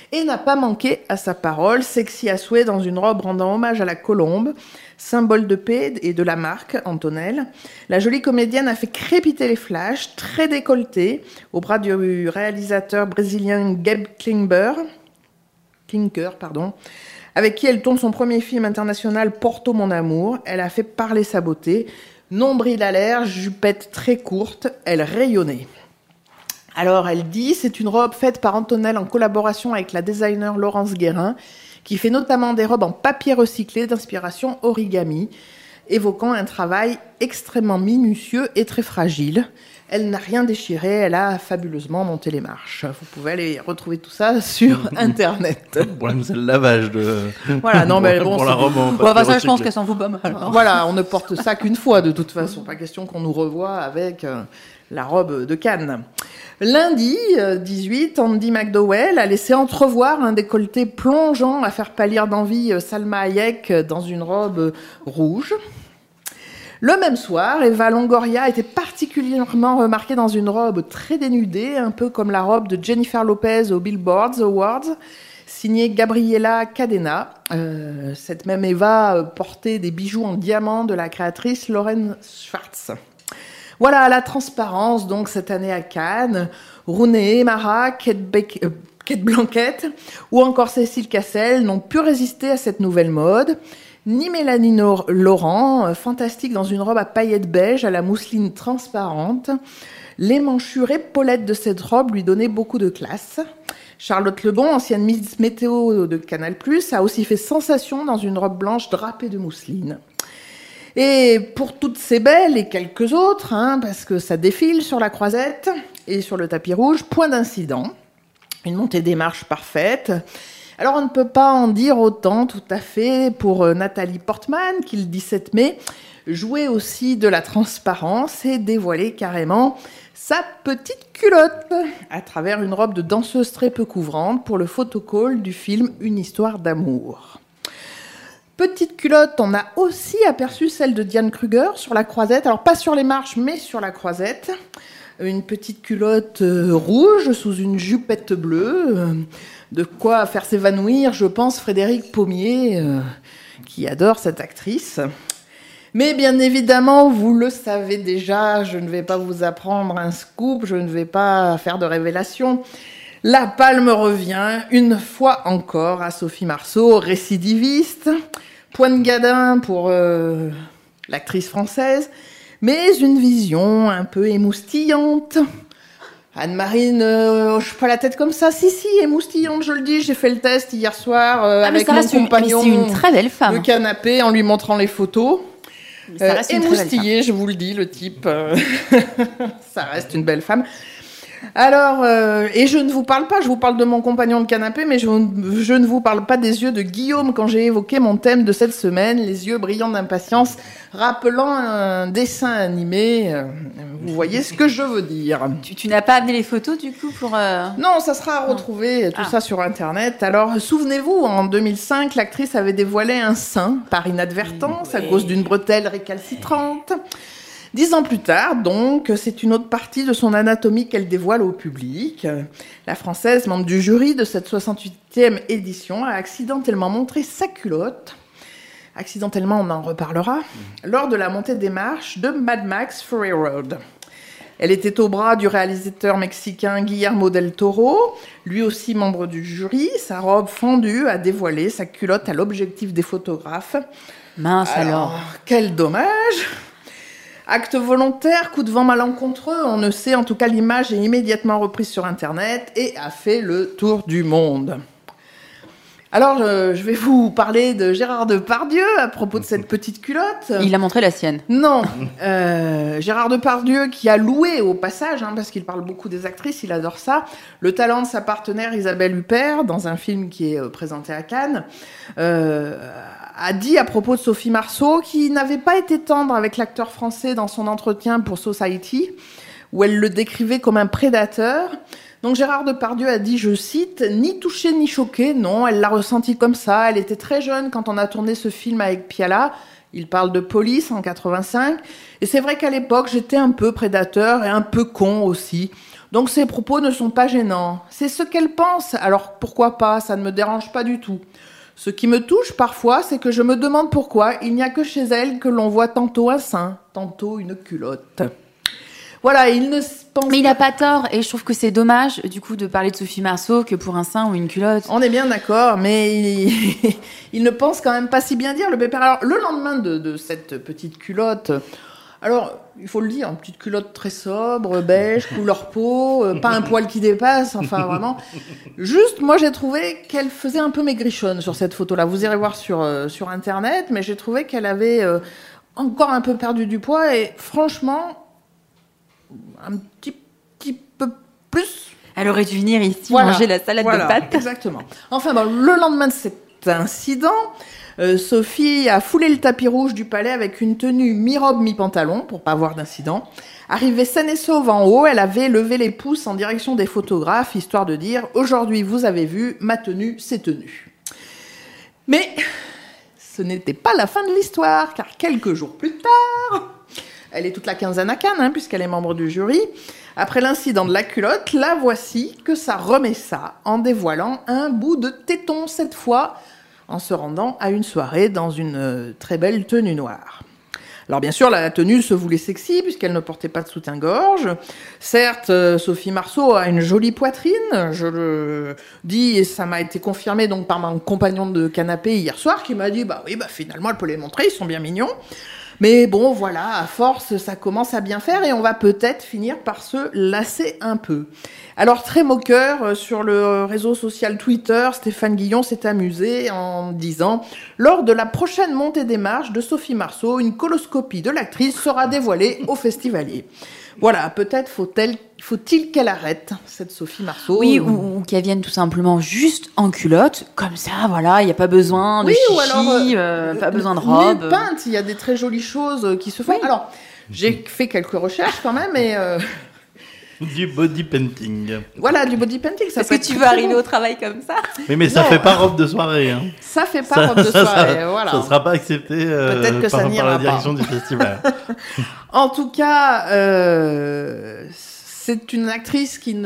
B: et n'a pas manqué à sa parole, sexy à souhait dans une robe rendant hommage à la colombe, symbole de paix et de la marque Antonelle. La jolie comédienne a fait crépiter les flashs, très décolletée, au bras du réalisateur brésilien Gabe Klinker, Klinker, pardon, avec qui elle tourne son premier film international Porto mon amour. Elle a fait parler sa beauté, nombril à l'air, jupette très courte, elle rayonnait. Alors elle dit, c'est une robe faite par Antonelle en collaboration avec la designer Laurence Guérin, qui fait notamment des robes en papier recyclé d'inspiration origami, évoquant un travail extrêmement minutieux et très fragile. Elle n'a rien déchiré, elle a fabuleusement monté les marches. Vous pouvez aller retrouver tout ça sur Internet.
C: Le problème, c'est le lavage de...
B: Voilà, non, mais bon,
C: pour la robe en
A: Bon,
C: papier
A: enfin, ça, je pense
C: recyclé.
A: qu'elle s'en fout pas mal. alors.
B: Voilà, on ne porte ça qu'une fois de toute façon. Pas question qu'on nous revoie avec euh, la robe de Cannes. Lundi euh, dix-huit, Andy McDowell a laissé entrevoir un décolleté plongeant à faire pâlir d'envie euh, Salma Hayek euh, dans une robe euh, rouge. Le même soir, Eva Longoria était particulièrement remarquée dans une robe très dénudée, un peu comme la robe de Jennifer Lopez aux Billboard Awards, signée Gabriela Cadena. Euh, cette même Eva portait des bijoux en diamant de la créatrice Lauren Schwartz. Voilà la transparence, donc, cette année à Cannes. Rooney, Mara, Kate, Beck- euh, Kate Blanquette ou encore Cécile Cassel n'ont pu résister à cette nouvelle mode. Ni Mélanie Nor- Laurent, euh, fantastique dans une robe à paillettes beige à la mousseline transparente. Les manchures épaulettes de cette robe lui donnaient beaucoup de classe. Charlotte Lebon, ancienne Miss Météo de Canal+, a aussi fait sensation dans une robe blanche drapée de mousseline. Et pour toutes ces belles et quelques autres, hein, parce que ça défile sur la croisette et sur le tapis rouge, point d'incident. Une montée des marches parfaite. Alors on ne peut pas en dire autant tout à fait pour Nathalie Portman, qui le dix-sept mai jouait aussi de la transparence et dévoilait carrément sa petite culotte à travers une robe de danseuse très peu couvrante pour le photocall du film Une histoire d'amour. Petite culotte, on a aussi aperçu celle de Diane Kruger sur la croisette, alors pas sur les marches mais sur la croisette. Une petite culotte euh, rouge sous une jupette bleue, euh, de quoi faire s'évanouir, je pense, Frédéric Pommier, euh, qui adore cette actrice. Mais bien évidemment, vous le savez déjà, je ne vais pas vous apprendre un scoop, je ne vais pas faire de révélation. La palme revient, une fois encore, à Sophie Marceau, récidiviste. Point de gadin pour euh, l'actrice française, mais une vision un peu émoustillante. Anne-Marie ne hoche pas la tête comme ça. Si, si, émoustillante, je le dis. J'ai fait le test hier soir euh,
A: Ah, mais
B: avec
A: ça
B: mon
A: reste une-
B: compagnon
A: mais c'est une très belle femme.
B: le canapé en lui montrant les photos.
A: Mais ça
B: Euh,
A: reste une très belle femme.
B: émoustillé, je vous le dis, le type. euh, ça reste une belle femme. Alors, euh, et je ne vous parle pas, je vous parle de mon compagnon de canapé, mais je, je ne vous parle pas des yeux de Guillaume quand j'ai évoqué mon thème de cette semaine, les yeux brillants d'impatience, rappelant un dessin animé. Euh, vous voyez ce que je veux dire.
A: Tu, tu n'as pas amené les photos du coup pour. euh,
B: Non, ça sera à retrouver, tout
A: Ah.
B: ça sur Internet. Alors, souvenez-vous, en deux mille cinq, l'actrice avait dévoilé un sein par inadvertance à cause d'une bretelle récalcitrante. Dix ans plus tard, donc, c'est une autre partie de son anatomie qu'elle dévoile au public. La Française, membre du jury de cette soixante-huitième édition, a accidentellement montré sa culotte. Accidentellement, on en reparlera. Lors de la montée des marches de Mad Max Fury Road. Elle était au bras du réalisateur mexicain Guillermo del Toro, lui aussi membre du jury. Sa robe fendue a dévoilé sa culotte à l'objectif des photographes.
A: Mince alors.
B: Quel dommage! Acte volontaire, coup de vent malencontreux, on ne sait, en tout cas l'image est immédiatement reprise sur Internet et a fait le tour du monde. Alors, euh, je vais vous parler de Gérard Depardieu à propos de cette petite culotte.
A: Il a montré la sienne.
B: Non, euh, Gérard Depardieu qui a loué au passage, hein, parce qu'il parle beaucoup des actrices, il adore ça, le talent de sa partenaire Isabelle Huppert dans un film qui est euh, présenté à Cannes, euh, a dit à propos de Sophie Marceau qu'il n'avait pas été tendre avec l'acteur français dans son entretien pour Society, où elle le décrivait comme un prédateur. Donc Gérard Depardieu a dit, je cite, « Ni touché ni choqué, non, elle l'a ressenti comme ça, elle était très jeune quand on a tourné ce film avec Piala ». Il parle de Police en quatre-vingt-cinq. Et c'est vrai qu'à l'époque, j'étais un peu prédateur et un peu con aussi. Donc ses propos ne sont pas gênants. C'est ce qu'elle pense, alors pourquoi pas, ça ne me dérange pas du tout. Ce qui me touche parfois, c'est que je me demande pourquoi il n'y a que chez elle que l'on voit tantôt un sein, tantôt une culotte. Voilà, il ne pense
A: Mais il n'a pas tort, et je trouve que c'est dommage, du coup, de parler de Sophie Marceau que pour un sein ou une culotte.
B: On est bien d'accord, mais il, il ne pense quand même pas si bien dire, le pépère. Alors, le lendemain de, de cette petite culotte, alors, il faut le dire, une petite culotte très sobre, beige, couleur peau, euh, pas un poil qui dépasse, enfin, vraiment. Juste, moi, j'ai trouvé qu'elle faisait un peu maigrichonne sur cette photo-là. Vous irez voir sur, euh, sur Internet, mais j'ai trouvé qu'elle avait euh, encore un peu perdu du poids, et franchement... un petit, petit peu plus.
A: Elle aurait dû venir ici
B: Voilà.
A: manger la salade
B: Voilà,
A: de pâtes.
B: Exactement. Enfin, bon, le lendemain de cet incident, euh, Sophie a foulé le tapis rouge du palais avec une tenue mi-robe, mi-pantalon, pour pas avoir d'incident. Arrivée saine et sauve en haut, elle avait levé les pouces en direction des photographes, histoire de dire « Aujourd'hui, vous avez vu, ma tenue, c'est tenue ». Mais ce n'était pas la fin de l'histoire, car quelques jours plus tard... Elle est toute la quinzaine à Cannes, hein, puisqu'elle est membre du jury. Après l'incident de la culotte, la voici que ça remet ça, en dévoilant un bout de téton cette fois, en se rendant à une soirée dans une euh, très belle tenue noire. Alors bien sûr, la tenue se voulait sexy, puisqu'elle ne portait pas de soutien-gorge. Certes, euh, Sophie Marceau a une jolie poitrine, je le dis, et ça m'a été confirmé donc par mon compagnon de canapé hier soir, qui m'a dit « Bah oui, bah finalement, elle peut les montrer, ils sont bien mignons ». Mais bon, voilà, à force, ça commence à bien faire et on va peut-être finir par se lasser un peu. Alors, très moqueur, sur le réseau social Twitter, Stéphane Guillon s'est amusé en disant « Lors de la prochaine montée des marches de Sophie Marceau, une coloscopie de l'actrice sera dévoilée au festivalier. » Voilà, peut-être faut-elle, faut-il qu'elle arrête, cette Sophie Marceau.
A: Oui, ou, ou qu'elle vienne tout simplement juste en culotte, comme ça, voilà, il n'y a pas besoin de
B: Oui,
A: chichi,
B: ou alors, euh,
A: euh, pas besoin de
B: nude
A: robe.
B: peinte, il y a des très jolies choses qui se font.
A: Oui.
B: Alors, j'ai fait quelques recherches quand même, et euh,
C: Du body painting.
B: voilà, du body painting, ça
A: Est-ce
B: peut
A: que
B: être
A: tu
B: très,
A: veux
B: très
A: arriver
B: beau.
A: au travail comme ça?
C: Mais, mais ça
B: Non.
C: fait pas robe de soirée. Hein.
B: Ça fait pas
C: Ça-
B: robe de
C: ça-
B: soirée,
C: ça-
B: voilà.
C: Ça sera pas accepté euh,
B: Peut-être que ça
C: par,
B: n'ira
C: par la
B: pas.
C: direction du festival.
B: En tout cas, euh, c'est une actrice qui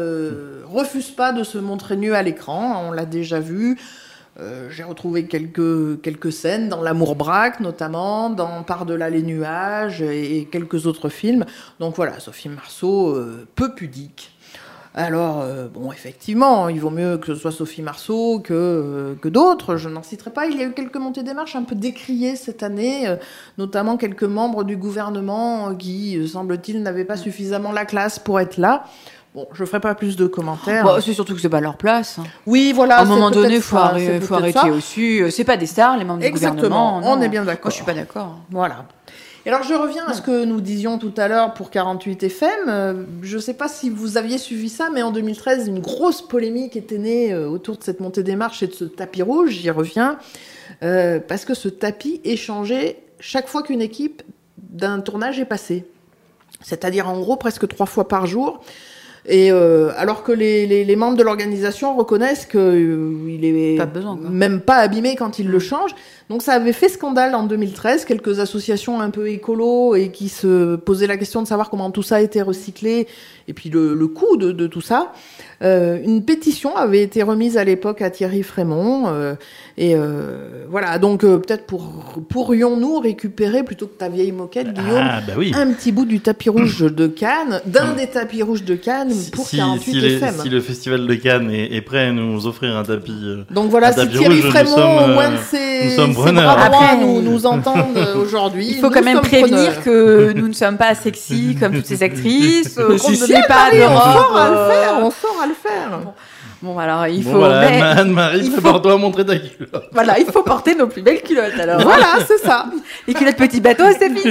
B: ne refuse pas de se montrer nue à l'écran, on l'a déjà vu. Euh, j'ai retrouvé quelques, quelques scènes dans L'Amour braque, notamment, dans Par-delà les nuages et, et quelques autres films. Donc voilà, Sophie Marceau, euh, peu pudique. Alors, euh, bon, effectivement, il vaut mieux que ce soit Sophie Marceau que, euh, que d'autres. Je n'en citerai pas. Il y a eu quelques montées des marches un peu décriées cette année, euh, notamment quelques membres du gouvernement euh, qui, euh, semble-t-il, n'avaient pas suffisamment la classe pour être là. Bon, je ne ferai pas plus de commentaires.
A: Bon, c'est surtout que c'est pas leur place.
B: Oui, voilà.
A: À un
B: c'est
A: moment
B: peut-être
A: donné, faut,
B: ça,
A: arrêter,
B: c'est
A: faut
B: peut-être
A: arrêter
B: ça.
A: aussi. C'est pas des stars, les membres
B: Exactement,
A: du gouvernement.
B: on
A: non.
B: est bien d'accord.
A: Moi, je suis pas d'accord.
B: Voilà. Et alors, je reviens à ce que nous disions tout à l'heure pour quarante-huit F M. Euh, je ne sais pas si vous aviez suivi ça, mais en deux mille treize, une grosse polémique était née euh, autour de cette montée des marches et de ce tapis rouge. J'y reviens. Euh, parce que ce tapis est changé chaque fois qu'une équipe d'un tournage est passée. C'est-à-dire, en gros, presque trois fois par jour. Et euh, alors que les, les, les membres de l'organisation reconnaissent qu'il euh, est
A: Pas besoin, quoi.
B: même pas abîmé quand ils le changent. Donc ça avait fait scandale en deux mille treize, quelques associations un peu écolo et qui se posaient la question de savoir comment tout ça a été recyclé et puis le, le coût de, de tout ça. Euh, une pétition avait été remise à l'époque à Thierry Frémont euh, et euh, voilà, donc euh, peut-être pour, pourrions-nous récupérer, plutôt que ta vieille moquette, Guillaume,
C: Ah, bah oui.
B: un petit bout du tapis rouge de Cannes, d'un des tapis rouges de Cannes pour
C: Si,
B: quarante-huit
C: si, les-
B: F M.
C: si le festival de Cannes est, est prêt à nous offrir un tapis. euh,
B: Donc voilà,
C: un
B: si
C: tapis
B: Thierry
C: rouge, nous
B: Frémont,
C: sommes,
B: au moins de
C: euh,
B: ses,
C: nous sommes
B: ses
C: preneurs.
B: bras droits
A: Après,
B: nous, nous entendent euh, aujourd'hui.
A: Il faut
B: nous
A: quand même
B: sommes
A: prévenir
B: preneurs.
A: que nous ne sommes pas sexy comme toutes ces actrices, euh, qu'on
B: Si,
A: ne
B: si,
A: met pas
B: Marie,
A: de
B: on sort
A: robe.
B: à le
A: euh,
B: faire, on sort à le faire.
A: Bon, alors il
C: Bon,
A: faut,
C: voilà,
A: mais-
C: Anne- Anne-Marie,
A: il faut-
C: prépare-toi à montrer ta culotte.
A: voilà, il faut porter nos plus belles culottes. Alors,
B: Voilà, c'est ça.
A: les culottes petit bateau, c'est fini.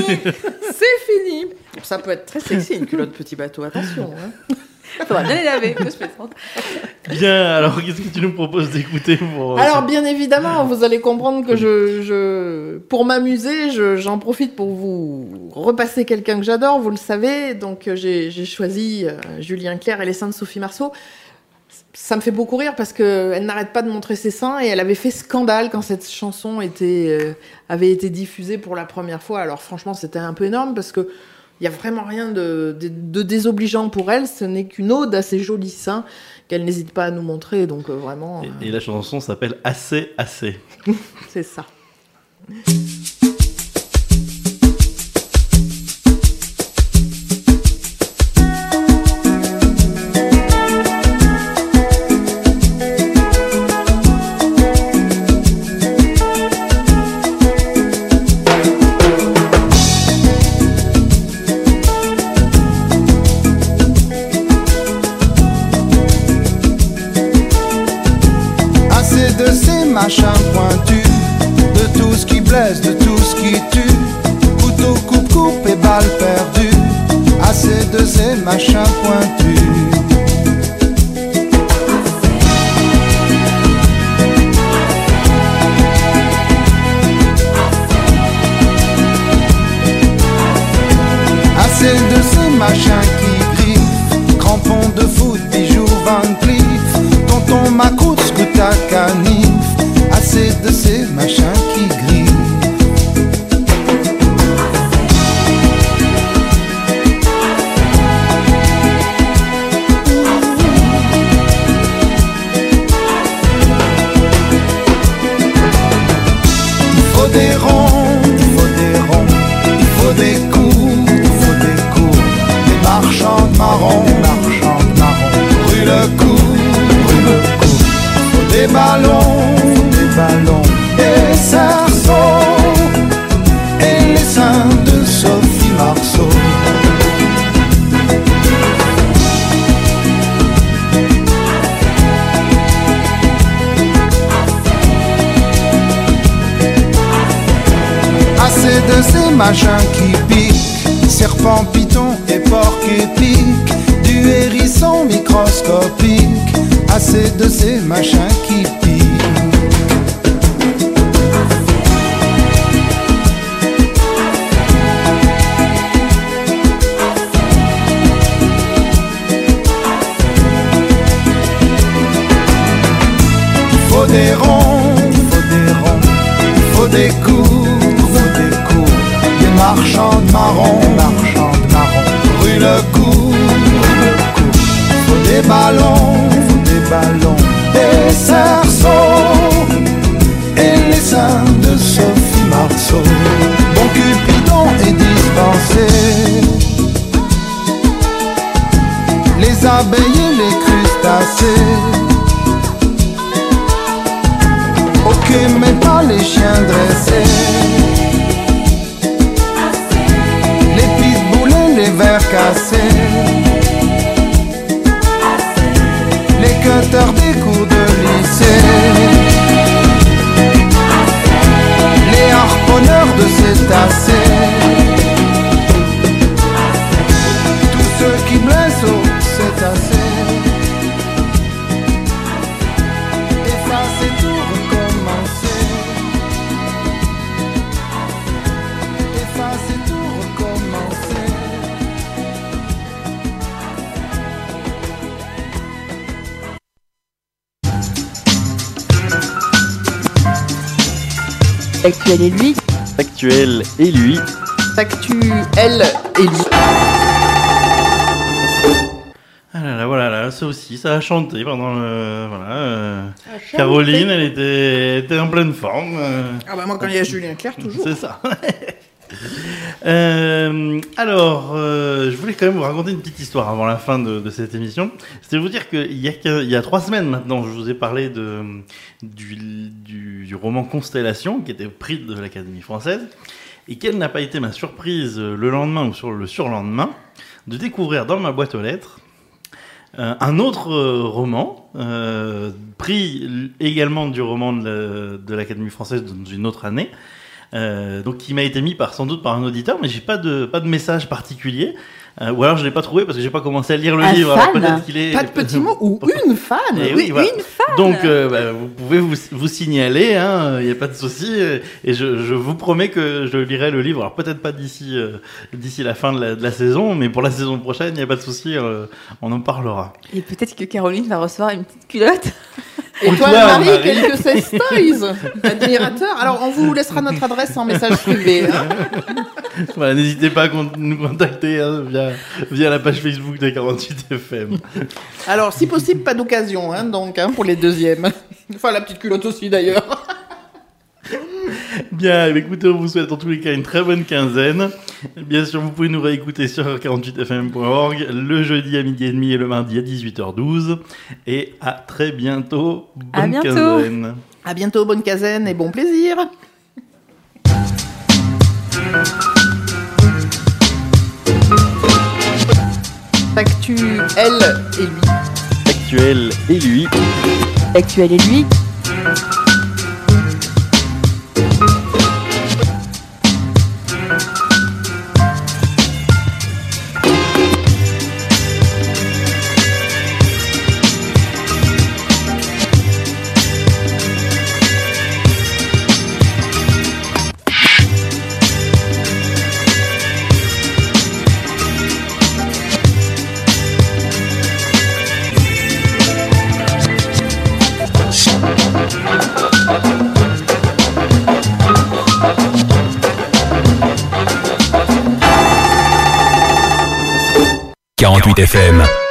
B: C'est fini. Ça peut être très sexy, une culotte petit bateau, attention. Hein.
A: Faudra bien les laver. Je plaisante.
C: Bien, alors qu'est-ce que tu nous proposes d'écouter pour...
B: Alors, bien évidemment, vous allez comprendre que je, je pour m'amuser, je- j'en profite pour vous repasser quelqu'un que j'adore, vous le savez. Donc, euh, j'ai j'ai choisi euh, Julien Clerc et les seins de Sophie Marceau. Ça me fait beaucoup rire parce qu'elle n'arrête pas de montrer ses seins et elle avait fait scandale quand cette chanson était, euh, avait été diffusée pour la première fois. Alors, franchement, c'était un peu énorme parce que Il n'y a vraiment rien de, de, de désobligeant pour elle. Ce n'est qu'une ode à ses jolis seins qu'elle n'hésite pas à nous montrer. Donc, euh, vraiment...
C: Et, euh... et la chanson s'appelle « Assez, assez ».
B: C'est ça.
F: Machin pointu, de tout ce qui blesse, de tout ce qui tue. Couteau, coupe, coupe et balle perdue. Assez de ces machins pointus. Assez de ces machins qui griffent. Crampons de foot, bijoux Van Cleef. Tonton Macroute, scout à canif. Assez de ces machins qui griffent. Il faut des ronds, il faut des ronds, il faut des coups, il faut des coups. Des marchands de marrons, des marchands de marrons. Brûle le coup, brûle le coup. Il faut des ballons. Ballon et cerceaux et les seins de Sophie Marceau. Assez de ces machins qui piquent, serpents, pitons et porcs épiques, du hérisson microscopique. Assez de ces machins qui piquent. Des ronds, il faut des ronds, il faut des coups, il faut des coups. Des marchands de marrons, marchands de marrons. Brûle le coup, brûle le coup. Il faut des ballons, il faut des ballons. Des cerceaux et les seins de Sophie Marceau. Bon Cupidon est dispensé. Les abeilles et les crustacés. Ok, mais pas les chiens dressés. Les pitbulls et les vers cassés. Les cutters des cours de lycée. Les harponneurs de cétacés. Tous ceux qui blessent aux cétacés. Effacer tout.
A: Actuel et lui.
C: Actuel et lui.
B: Actuel et lui.
C: Ah là là, voilà, là, ça aussi, ça a chanté pendant le. Voilà. Euh, Caroline, elle était, était en pleine forme. Euh,
B: ah bah moi, quand il y a Julien Clerc, toujours.
C: C'est ça. euh, alors, euh, je voulais quand même vous raconter une petite histoire avant la fin de, de cette émission. C'était vous dire qu'il y a, il y a trois semaines maintenant, je vous ai parlé de, du, du, du roman Constellation, qui était prix de l'Académie française, et quelle n'a pas été ma surprise le lendemain ou sur le surlendemain de découvrir dans ma boîte aux lettres Euh, un autre euh, roman, euh, pris également du roman de, la, de l'Académie française dans une autre année, euh, donc qui m'a été mis par, sans doute par un auditeur, mais j'ai pas de, pas de message particulier. Euh, ou alors je l'ai pas trouvé parce que j'ai pas commencé à lire le
A: un
C: livre.
A: Fan.
C: Alors peut-être qu'il est
B: pas de petits mots ou une fan.
C: Et
A: oui,
C: oui, voilà.
A: une fan.
C: Donc euh, bah, vous pouvez vous, vous signaler, il hein, y a pas de souci. Et je, je vous promets que je lirai le livre. Alors peut-être pas d'ici euh, d'ici la fin de la, de la saison, mais pour la saison prochaine, il y a pas de souci, euh, on en parlera.
A: Et peut-être que Caroline va recevoir une petite culotte.
B: Et toi,
C: toi,
B: Marie,
C: Marie.
B: quelques sex toys, admirateur. Alors, on vous laissera notre adresse en message privé. Hein.
C: Voilà, n'hésitez pas à con- nous contacter hein, via, via la page Facebook de quarante-huit F M.
B: Alors, si possible, pas d'occasion, hein, donc, hein, pour les deuxièmes. Enfin, la petite culotte aussi, d'ailleurs.
C: Bien, écoutez, on vous souhaite en tous les cas une très bonne quinzaine. Bien sûr, vous pouvez nous réécouter sur quarante-huit F M point org le jeudi à midi et demi et le mardi à dix-huit heures douze. Et à très bientôt. Bonne
A: À bientôt.
C: quinzaine.
B: À bientôt, bonne quinzaine et bon plaisir. Actuel et lui.
C: Actuel et lui.
A: Actuel et lui.
G: quarante-huit F M.